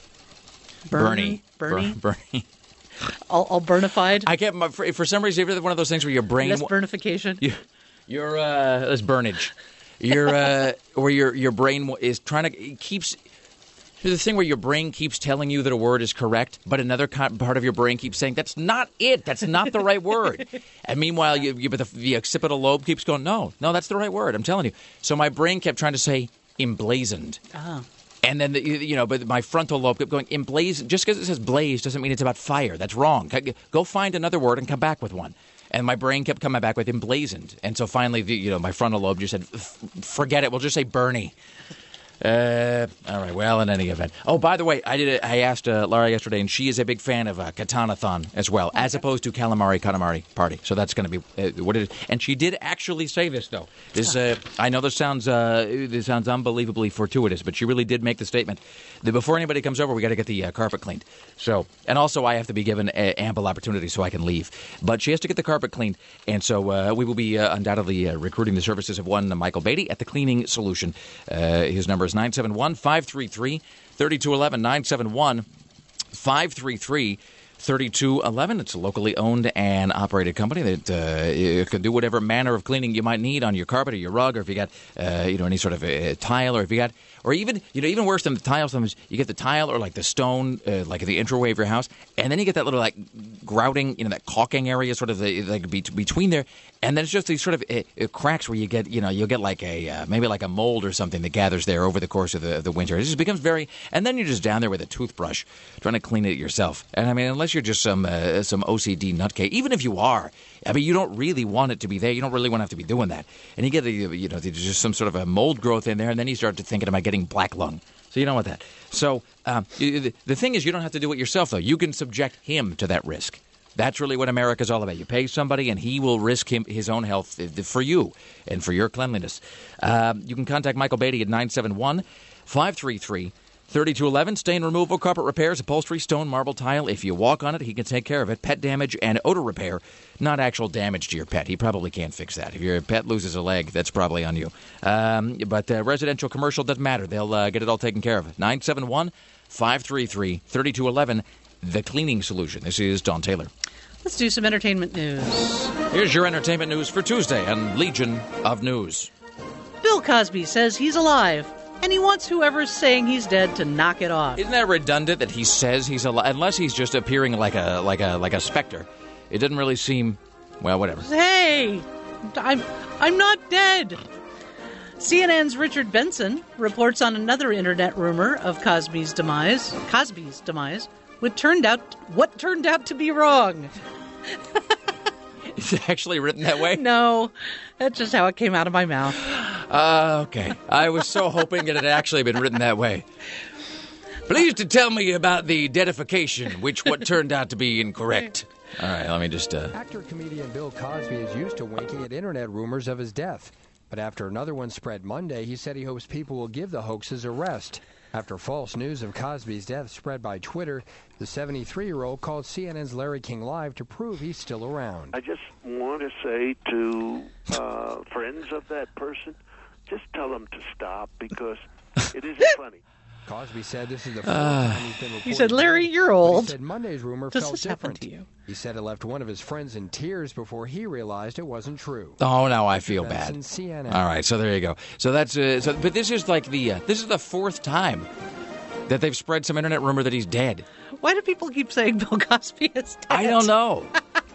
Bernie. Bernie. Ber- Bernie. All, all burnified. I can't. For, for some reason, it's one of those things where your brain. Less burnification. You, you're uh, that's burnage. You're uh, where your your brain is trying to it keeps. There's the thing where your brain keeps telling you that a word is correct, but another co- part of your brain keeps saying that's not it. That's not the right word. And meanwhile, you, you, but the, the occipital lobe keeps going, no, no, that's the right word. I'm telling you. So my brain kept trying to say emblazoned. Ah. And then, the, you know, but my frontal lobe kept going, emblazoned. Just because it says blaze doesn't mean it's about fire. That's wrong. Go find another word and come back with one. And my brain kept coming back with emblazoned. And so finally, the, you know, my frontal lobe just said, forget it. We'll just say Bernie. Uh, all right. Well, in any event. Oh, by the way, I did. A, I asked uh, Laura yesterday, and she is a big fan of uh, Katanathon as well, okay. as opposed to Calamari Katamari Party. So that's going to be uh, what it is. And she did actually say this, though. This uh, I know this sounds uh, this sounds unbelievably fortuitous, but she really did make the statement that before anybody comes over, we got to get the uh, carpet cleaned. So, and also I have to be given a, ample opportunity so I can leave. But she has to get the carpet cleaned, and so uh, we will be uh, undoubtedly uh, recruiting the services of one Michael Beatty at the Cleaning Solution. Uh, his number is nine seven one, five three three, three two one one, nine seven one, five three three, three two one one. It's a locally owned and operated company that uh, can do whatever manner of cleaning you might need on your carpet or your rug, or if you got uh, you know any sort of uh, tile, or if you got Or even, you know, even worse than the tile, sometimes you get the tile or like the stone, uh, like the entryway of your house, and then you get that little like grouting, you know, that caulking area sort of the, like be- between there, and then it's just these sort of uh, uh, cracks where you get, you know, you'll get like a, uh, maybe like a mold or something that gathers there over the course of the, the winter. It just becomes very, and then you're just down there with a toothbrush trying to clean it yourself. And I mean, unless you're just some, uh, some O C D nutcase, even if you are, I mean, you don't really want it to be there. You don't really want to have to be doing that. And you get, a, you know, there's just some sort of a mold growth in there, and then you start to thinking, am I getting black lung? So you don't want that. So um, the, the thing is, you don't have to do it yourself, though. You can subject him to that risk. That's really what America's all about. You pay somebody, and he will risk him, his own health for you and for your cleanliness. Uh, you can contact Michael Beatty at nine seven one, five three three, three two one one. Stain removal, carpet repairs, upholstery, stone, marble, tile. If you walk on it, he can take care of it. Pet damage and odor repair. Not actual damage to your pet. He probably can't fix that. If your pet loses a leg, that's probably on you. Um, but uh, residential, commercial, doesn't matter. They'll uh, get it all taken care of. nine seven one, five three three, three two one one. The Cleaning Solution. This is Don Taylor. Let's do some entertainment news. Here's your entertainment news for Tuesday and Legion of News. Bill Cosby says he's alive, and he wants whoever's saying he's dead to knock it off. Isn't that redundant that he says he's alive? Unless he's just appearing like a like a like a specter. It doesn't really seem, well, whatever. Hey, I'm I'm not dead. C N N's Richard Benson reports on another internet rumor of Cosby's demise. Cosby's demise, what turned out what turned out to be wrong. Is it actually written that way? No, that's just how it came out of my mouth. Uh, okay. I was so hoping it had actually been written that way. Please to tell me about the deadification, which what turned out to be incorrect. All right, let me just... Uh... Actor-comedian Bill Cosby is used to winking at internet rumors of his death. But after another one spread Monday, he said he hopes people will give the hoaxes a rest. After false news of Cosby's death spread by Twitter, the seventy-three-year-old called C N N's Larry King Live to prove he's still around. I just want to say to uh, friends of that person, just tell them to stop because it isn't funny. Cosby said this is the first uh, time he's been reported. He said, Larry, you're old. He said Monday's rumor Does felt this different. happen to you? He said it left one of his friends in tears before he realized it wasn't true. Oh, now I feel Benson, bad. C N N. All right, so there you go. So that's uh, so, but this is like the uh, this is the fourth time that they've spread some internet rumor that he's dead. Why do people keep saying Bill Cosby is dead? I don't know.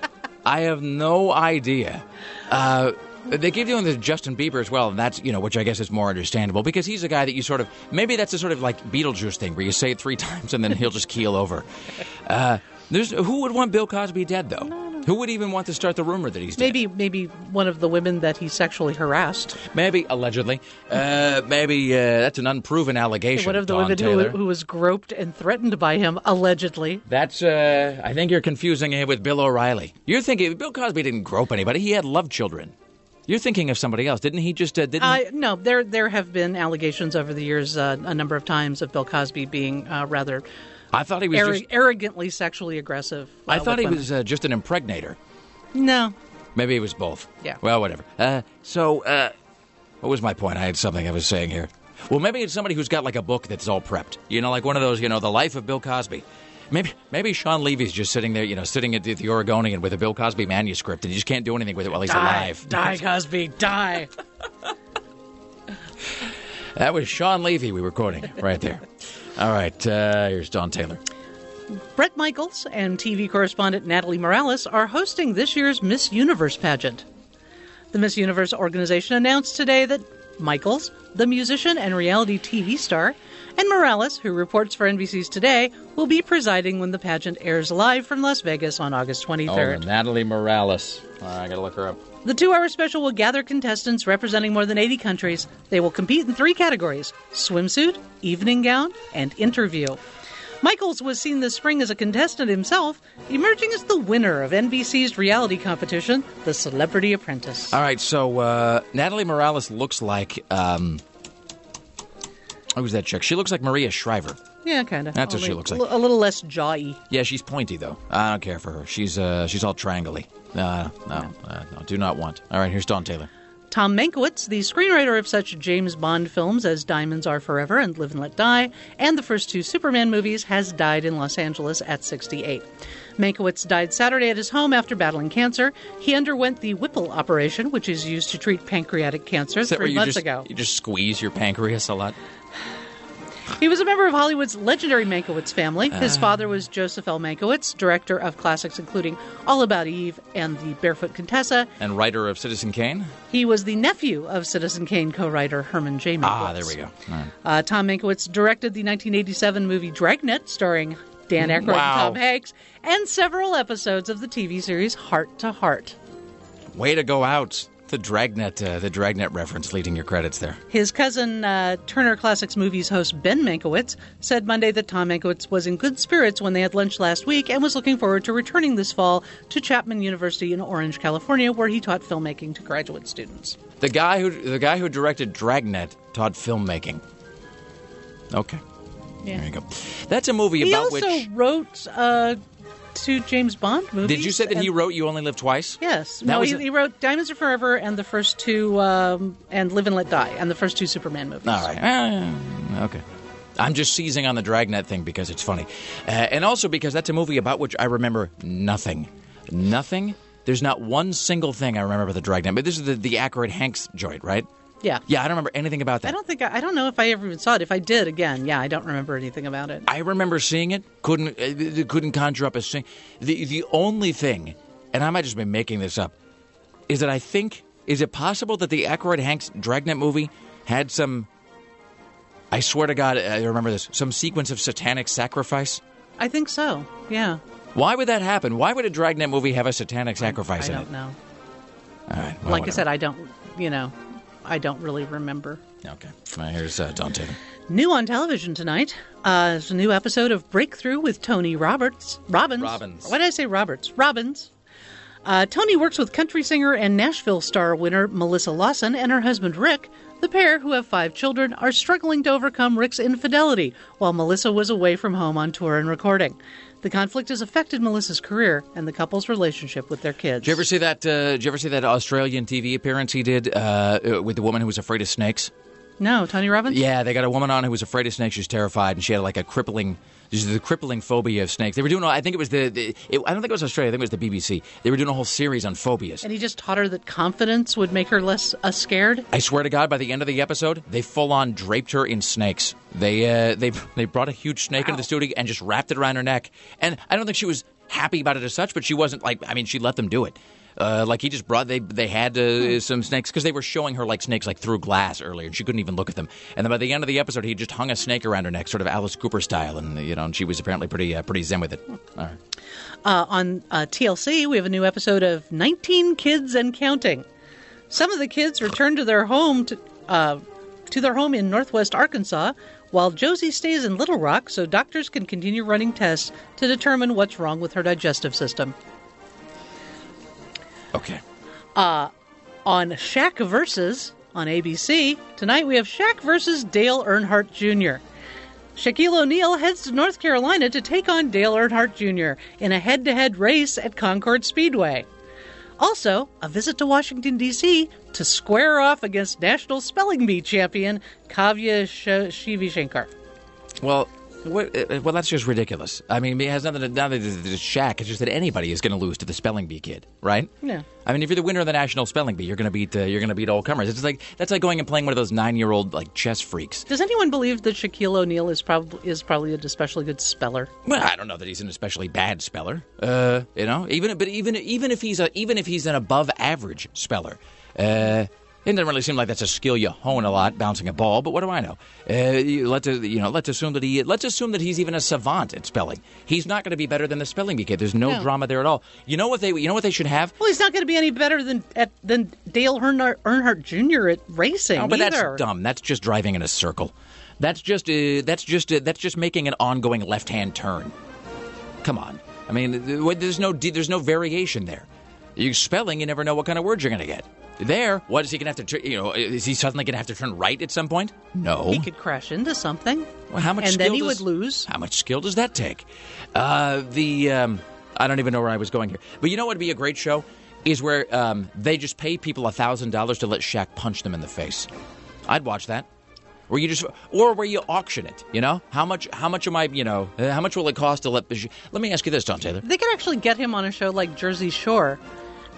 I have no idea. Uh, They keep doing this to Justin Bieber as well, and that's, you know, which I guess is more understandable, because he's a guy that you sort of, maybe that's a sort of like Beetlejuice thing, where you say it three times and then he'll just keel over. Uh, there's Who would want Bill Cosby dead, though? No, no. Who would even want to start the rumor that he's dead? Maybe maybe one of the women that he sexually harassed. Maybe, allegedly. Uh, maybe uh, that's an unproven allegation. One of the Don women Taylor. who, who was groped and threatened by him, allegedly. That's, uh, I think you're confusing him with Bill O'Reilly. You're thinking, Bill Cosby didn't grope anybody, he had love children. You're thinking of somebody else, didn't he? Just uh, didn't. Uh, no, there there have been allegations over the years, uh, a number of times, of Bill Cosby being uh, rather. I thought he was arro- just, arrogantly sexually aggressive. Uh, I thought he women. was uh, just an impregnator. No. Maybe it was both. Yeah. Well, whatever. Uh, so, uh, what was my point? I had something I was saying here. Well, maybe it's somebody who's got like a book that's all prepped. You know, like one of those. You know, The Life of Bill Cosby. Maybe maybe Sean Levy's just sitting there, you know, sitting at the, the Oregonian with a Bill Cosby manuscript, and he just can't do anything with it while he's die, alive. Die, Cosby, die. That was Sean Levy we were quoting right there. All right, uh, here's Don Taylor. Bret Michaels and T V correspondent Natalie Morales are hosting this year's Miss Universe pageant. The Miss Universe organization announced today that Michaels, the musician and reality T V star, and Morales, who reports for N B C's Today, will be presiding when the pageant airs live from Las Vegas on August twenty-third. Oh, Natalie Morales. All right, I gotta look her up. The two-hour special will gather contestants representing more than eighty countries. They will compete in three categories: swimsuit, evening gown, and interview. Michaels was seen this spring as a contestant himself, emerging as the winner of N B C's reality competition, The Celebrity Apprentice. All right, so uh, Natalie Morales looks like... Um, who's that chick? She looks like Maria Shriver. Yeah, kind of. That's what she looks like. A little less jawy. Yeah, she's pointy, though. I don't care for her. She's uh, she's all triangle-y. No, no, no, uh, no, do not want. All right, here's Don Taylor. Tom Mankiewicz, the screenwriter of such James Bond films as Diamonds Are Forever and Live and Let Die, and the first two Superman movies, has died in Los Angeles at sixty-eight. Mankiewicz died Saturday at his home after battling cancer. He underwent the Whipple operation, which is used to treat pancreatic cancer, Is that three where you months just, ago. You just squeeze your pancreas a lot? He was a member of Hollywood's legendary Mankiewicz family. His Uh. father was Joseph L. Mankiewicz, director of classics including All About Eve and The Barefoot Contessa. And writer of Citizen Kane? He was the nephew of Citizen Kane co-writer Herman J. Mankiewicz. Ah, there we go. All right. Uh, Tom Mankiewicz directed the nineteen eighty-seven movie Dragnet, starring Dan Aykroyd Wow. and Tom Hanks, and several episodes of the T V series Heart to Heart. Way to go out. The Dragnet, uh, the Dragnet reference leading your credits there. His cousin, uh, Turner Classics Movies host Ben Mankiewicz, said Monday that Tom Mankiewicz was in good spirits when they had lunch last week and was looking forward to returning this fall to Chapman University in Orange, California, where he taught filmmaking to graduate students. The guy who the guy who directed Dragnet taught filmmaking. Okay. Yeah. There you go. That's a movie He about also which... wrote uh, two James Bond movies. Did you say that and- he wrote You Only Live Twice? Yes. That no, was he, a- he wrote Diamonds Are Forever and the first two, um, and Live and Let Die, and the first two Superman movies. All right. Uh, okay. I'm just seizing on the Dragnet thing because it's funny. Uh, and also because that's a movie about which I remember nothing. Nothing? There's not one single thing I remember about the Dragnet. But this is the, the Aykroyd Hanks joint, right? Yeah. Yeah, I don't remember anything about that. I don't think I, I don't know if I ever even saw it. If I did, again, yeah, I don't remember anything about it. I remember seeing it. Couldn't uh, couldn't conjure up a sing. The the only thing, and I might just be making this up, is that I think is it possible that the Aykroyd Hanks Dragnet movie had some. I swear to God, I remember this. Some sequence of satanic sacrifice. I think so. Yeah. Why would that happen? Why would a Dragnet movie have a satanic sacrifice I in don't it? know. All right. well, Like I whatever. said, I don't. You know, I don't really remember. Okay. Well, here's uh, Don Taylor. New on television tonight uh, is a new episode of Breakthrough with Tony Roberts. Robbins. Robbins. Why did I say Roberts? Robbins. Uh, Tony works with country singer and Nashville star winner Melissa Lawson and her husband Rick. The pair, who have five children, are struggling to overcome Rick's infidelity while Melissa was away from home on tour and recording. The conflict has affected Melissa's career and the couple's relationship with their kids. Did you ever see that? Uh, did you ever see that Australian T V appearance he did uh, with the woman who was afraid of snakes? No, Tony Robbins? Yeah, they got a woman on who was afraid of snakes. She was terrified, and she had like a crippling, just the crippling phobia of snakes. They were doing, I think it was the, the it, I don't think it was Australia. I think it was the B B C. They were doing a whole series on phobias. And he just taught her that confidence would make her less uh, scared? I swear to God, by the end of the episode, they full on draped her in snakes. They uh, they they brought a huge snake Wow. into the studio and just wrapped it around her neck. And I don't think she was happy about it as such, but she wasn't like, I mean, she let them do it. Uh, like he just brought, they they had uh, Hmm. some snakes because they were showing her like snakes like through glass earlier, and she couldn't even look at them. And then by the end of the episode, he just hung a snake around her neck, sort of Alice Cooper style, and you know, and she was apparently pretty uh, pretty zen with it. All right. Uh, on uh, T L C, we have a new episode of nineteen Kids and Counting. Some of the kids return to their home to, uh, to their home in northwest Arkansas, while Josie stays in Little Rock so doctors can continue running tests to determine what's wrong with her digestive system. Okay. Uh, on Shaq Versus on A B C, tonight we have Shaq versus Dale Earnhardt Junior Shaquille O'Neal heads to North Carolina to take on Dale Earnhardt Junior in a head-to-head race at Concord Speedway. Also, a visit to Washington, D C to square off against National Spelling Bee champion Kavya Sh- Shivishankar. Well, what, uh, well, that's just ridiculous. I mean, it has nothing to, nothing to do with Shaq. It's just that anybody is going to lose to the spelling bee kid, right? Yeah. I mean, if you're the winner of the national spelling bee, you're going to beat uh, you're going to beat all comers. It's just like that's like going and playing one of those nine year old like chess freaks. Does anyone believe that Shaquille O'Neal is probably is probably an especially good speller? Well, I don't know that he's an especially bad speller. Uh, you know, even but even even if he's a even if he's an above average speller, uh, it doesn't really seem like that's a skill you hone a lot, bouncing a ball. But what do I know? Uh, you- let's uh, you know, let's assume that he let's assume that he's even a savant at spelling. He's not going to be better than the spelling bee kid. There's no No. drama there at all. You know what they you know what they should have? Well, he's not going to be any better than at, than Dale Earnhardt, Earnhardt Junior at racing. No, but either. that's dumb. That's just driving in a circle. That's just uh, that's just uh, that's just making an ongoing left-hand turn. Come on. I mean, uh, there's no there's no variation there. You spelling, you never know what kind of words you're going to get. There, what is he going to have to? Tr- you know, is he suddenly going to have to turn right at some point? No. He could crash into something. Well, how much and skill then he does- would lose. How much skill does that take? Uh, the um, I don't even know where I was going here. But you know what would be a great show is where um, they just pay people a thousand dollars to let Shaq punch them in the face. I'd watch that. Where you just, or where you auction it. You know, how much? How much am I? You know, uh, how much will it cost to let? Let me ask you this, Don Taylor. They could actually get him on a show like Jersey Shore,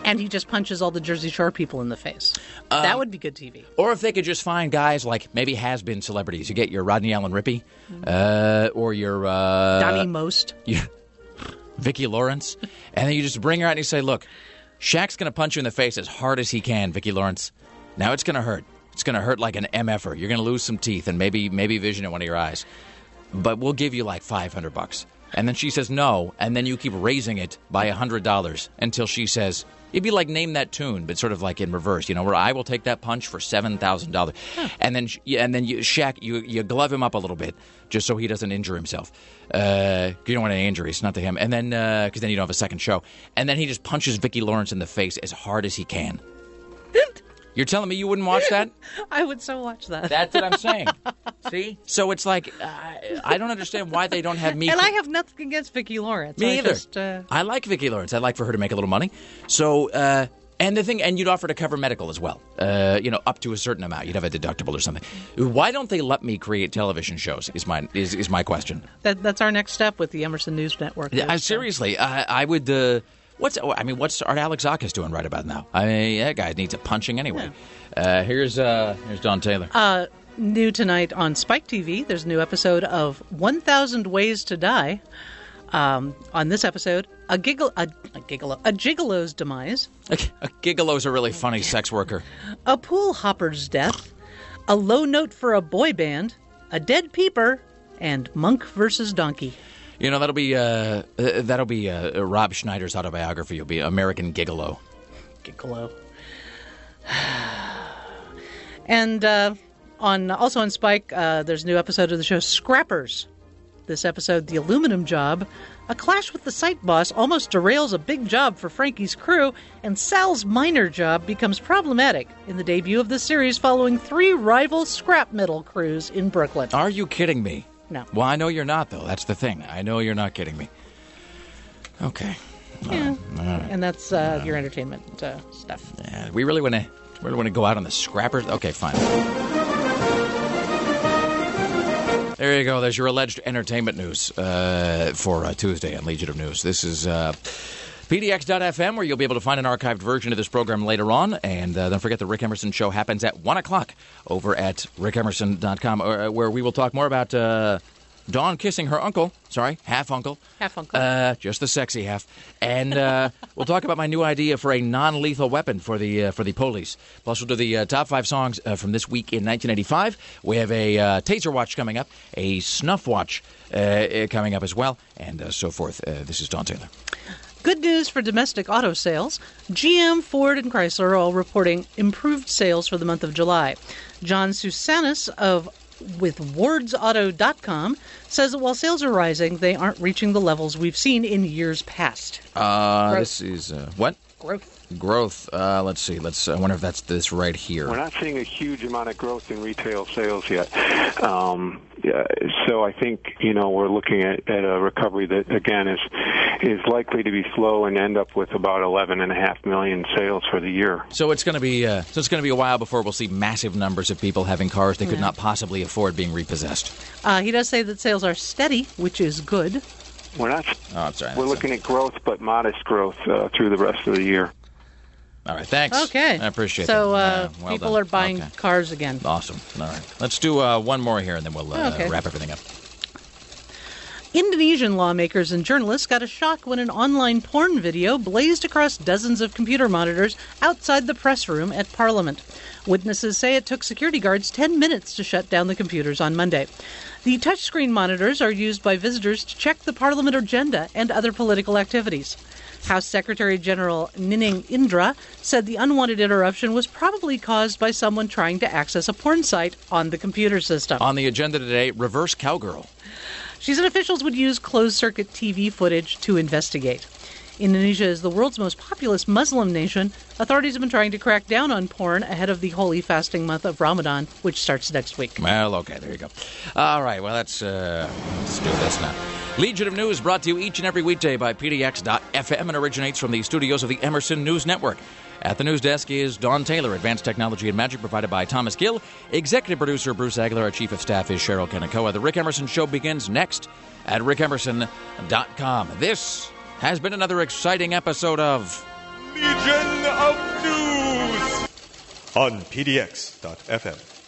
And he just punches all the Jersey Shore people in the face. Um, that would be good T V. Or if they could just find guys like maybe has-been celebrities. You get your Rodney Allen Rippey, mm-hmm. uh, or your... Uh, Donnie Most. Your Vicki Lawrence. And then you just bring her out and you say, look, Shaq's going to punch you in the face as hard as he can, Vicki Lawrence. Now it's going to hurt. It's going to hurt like an M F-er. You're going to lose some teeth and maybe maybe vision in one of your eyes. But we'll give you like five hundred bucks. And then she says no, and then you keep raising it by one hundred dollars until she says, it'd be like Name That Tune, but sort of like in reverse, you know, where I will take that punch for seven thousand dollars. Huh. And then and then you, Shaq, you, you glove him up a little bit just so he doesn't injure himself. Uh, you don't want any injuries, not to him. And then, because uh, then you don't have a second show. And then he just punches Vicki Lawrence in the face as hard as he can. You're telling me you wouldn't watch that? I would so watch that. That's what I'm saying. See? So it's like, uh, I don't understand why they don't have me. And I have nothing against Vicki Lawrence. Me I either. Just, uh... I like Vicki Lawrence. I'd like for her to make a little money. So, uh, and the thing, and you'd offer to cover medical as well. Uh, you know, up to a certain amount. You'd have a deductible or something. Why don't they let me create television shows, is my is, is my question. That, that's our next step with the Emerson News Network. Yeah, seriously, I, I would... Uh, What's I mean? What's Art Alexakis doing right about now? I mean, that guy needs a punching anyway. Yeah. Uh, here's uh, here's Don Taylor. Uh, new tonight on Spike T V. There's a new episode of one thousand Ways to Die. Um, on this episode, a giggle, a, a gigolo, a gigolo's demise. A, a gigolo's a really funny sex worker. A pool hopper's death. A low note for a boy band. A dead peeper, and Monk versus Donkey. You know, that'll be uh, that'll be uh, Rob Schneider's autobiography. It'll be American Gigolo. Gigolo. And uh, on also on Spike, uh, there's a new episode of the show Scrappers. This episode, The Aluminum Job. A clash with the site boss almost derails a big job for Frankie's crew, and Sal's minor job becomes problematic in the debut of the series following three rival scrap metal crews in Brooklyn. Are you kidding me? No. Well, I know you're not, though. That's the thing. I know you're not kidding me. Okay. Yeah. All right. All right. And that's uh, uh, your entertainment uh, stuff. Yeah. We really want to really want to go out on the scrappers? Okay, fine. There you go. There's your alleged entertainment news uh, for uh, Tuesday on Legion of News. This is uh, P D X dot F M, where you'll be able to find an archived version of this program later on. And uh, don't forget the Rick Emerson Show happens at one o'clock over at rick emerson dot com, uh, where we will talk more about uh, Dawn kissing her uncle. Sorry, half-uncle. Half-uncle. Uh, just the sexy half. And uh, we'll talk about my new idea for a non-lethal weapon for the uh, for the police. Plus, we'll do the uh, top five songs uh, from this week in nineteen eighty-five. We have a uh, taser watch coming up, a snuff watch uh, coming up as well, and uh, so forth. Uh, this is Don Taylor. Good news for domestic auto sales. G M, Ford, and Chrysler are all reporting improved sales for the month of July. John Susanis of with wards auto dot com says that while sales are rising, they aren't reaching the levels we've seen in years past. Uh, this is uh, what? Growth. Growth. Uh, let's see. Let's. I wonder if that's this right here. We're not seeing a huge amount of growth in retail sales yet. Um, yeah, so I think you know we're looking at, at a recovery that again is is likely to be slow and end up with about eleven and a half million sales for the year. So it's going to be. Uh, so it's going to be a while before we'll see massive numbers of people having cars they could yeah. not possibly afford being repossessed. Uh, he does say that sales are steady, which is good. We're not. Oh, I'm sorry. We're looking at growth, but modest growth uh, through the rest of the year. All right, thanks. Okay. I appreciate so, that. So uh, well people done. are buying okay. cars again. Awesome. All right. Let's do uh, one more here, and then we'll uh, okay. wrap everything up. Indonesian lawmakers and journalists got a shock when an online porn video blazed across dozens of computer monitors outside the press room at Parliament. Witnesses say it took security guards ten minutes to shut down the computers on Monday. The touchscreen monitors are used by visitors to check the Parliament agenda and other political activities. House Secretary General Nining Indra said the unwanted interruption was probably caused by someone trying to access a porn site on the computer system. On the agenda today, reverse cowgirl. She said officials would use closed-circuit T V footage to investigate. Indonesia is the world's most populous Muslim nation. Authorities have been trying to crack down on porn ahead of the holy fasting month of Ramadan, which starts next week. Well, okay, there you go. All right, well, let's, uh, let's do this now. Legion of News brought to you each and every weekday by P D X dot F M and originates from the studios of the Emerson News Network. At the news desk is Dawn Taylor. Advanced technology and magic provided by Thomas Gill. Executive producer Bruce Aguilar. Our chief of staff is Cheryl Kanakoa. The Rick Emerson Show begins next at rick emerson dot com. This has been another exciting episode of Legion of News on P D X dot F M.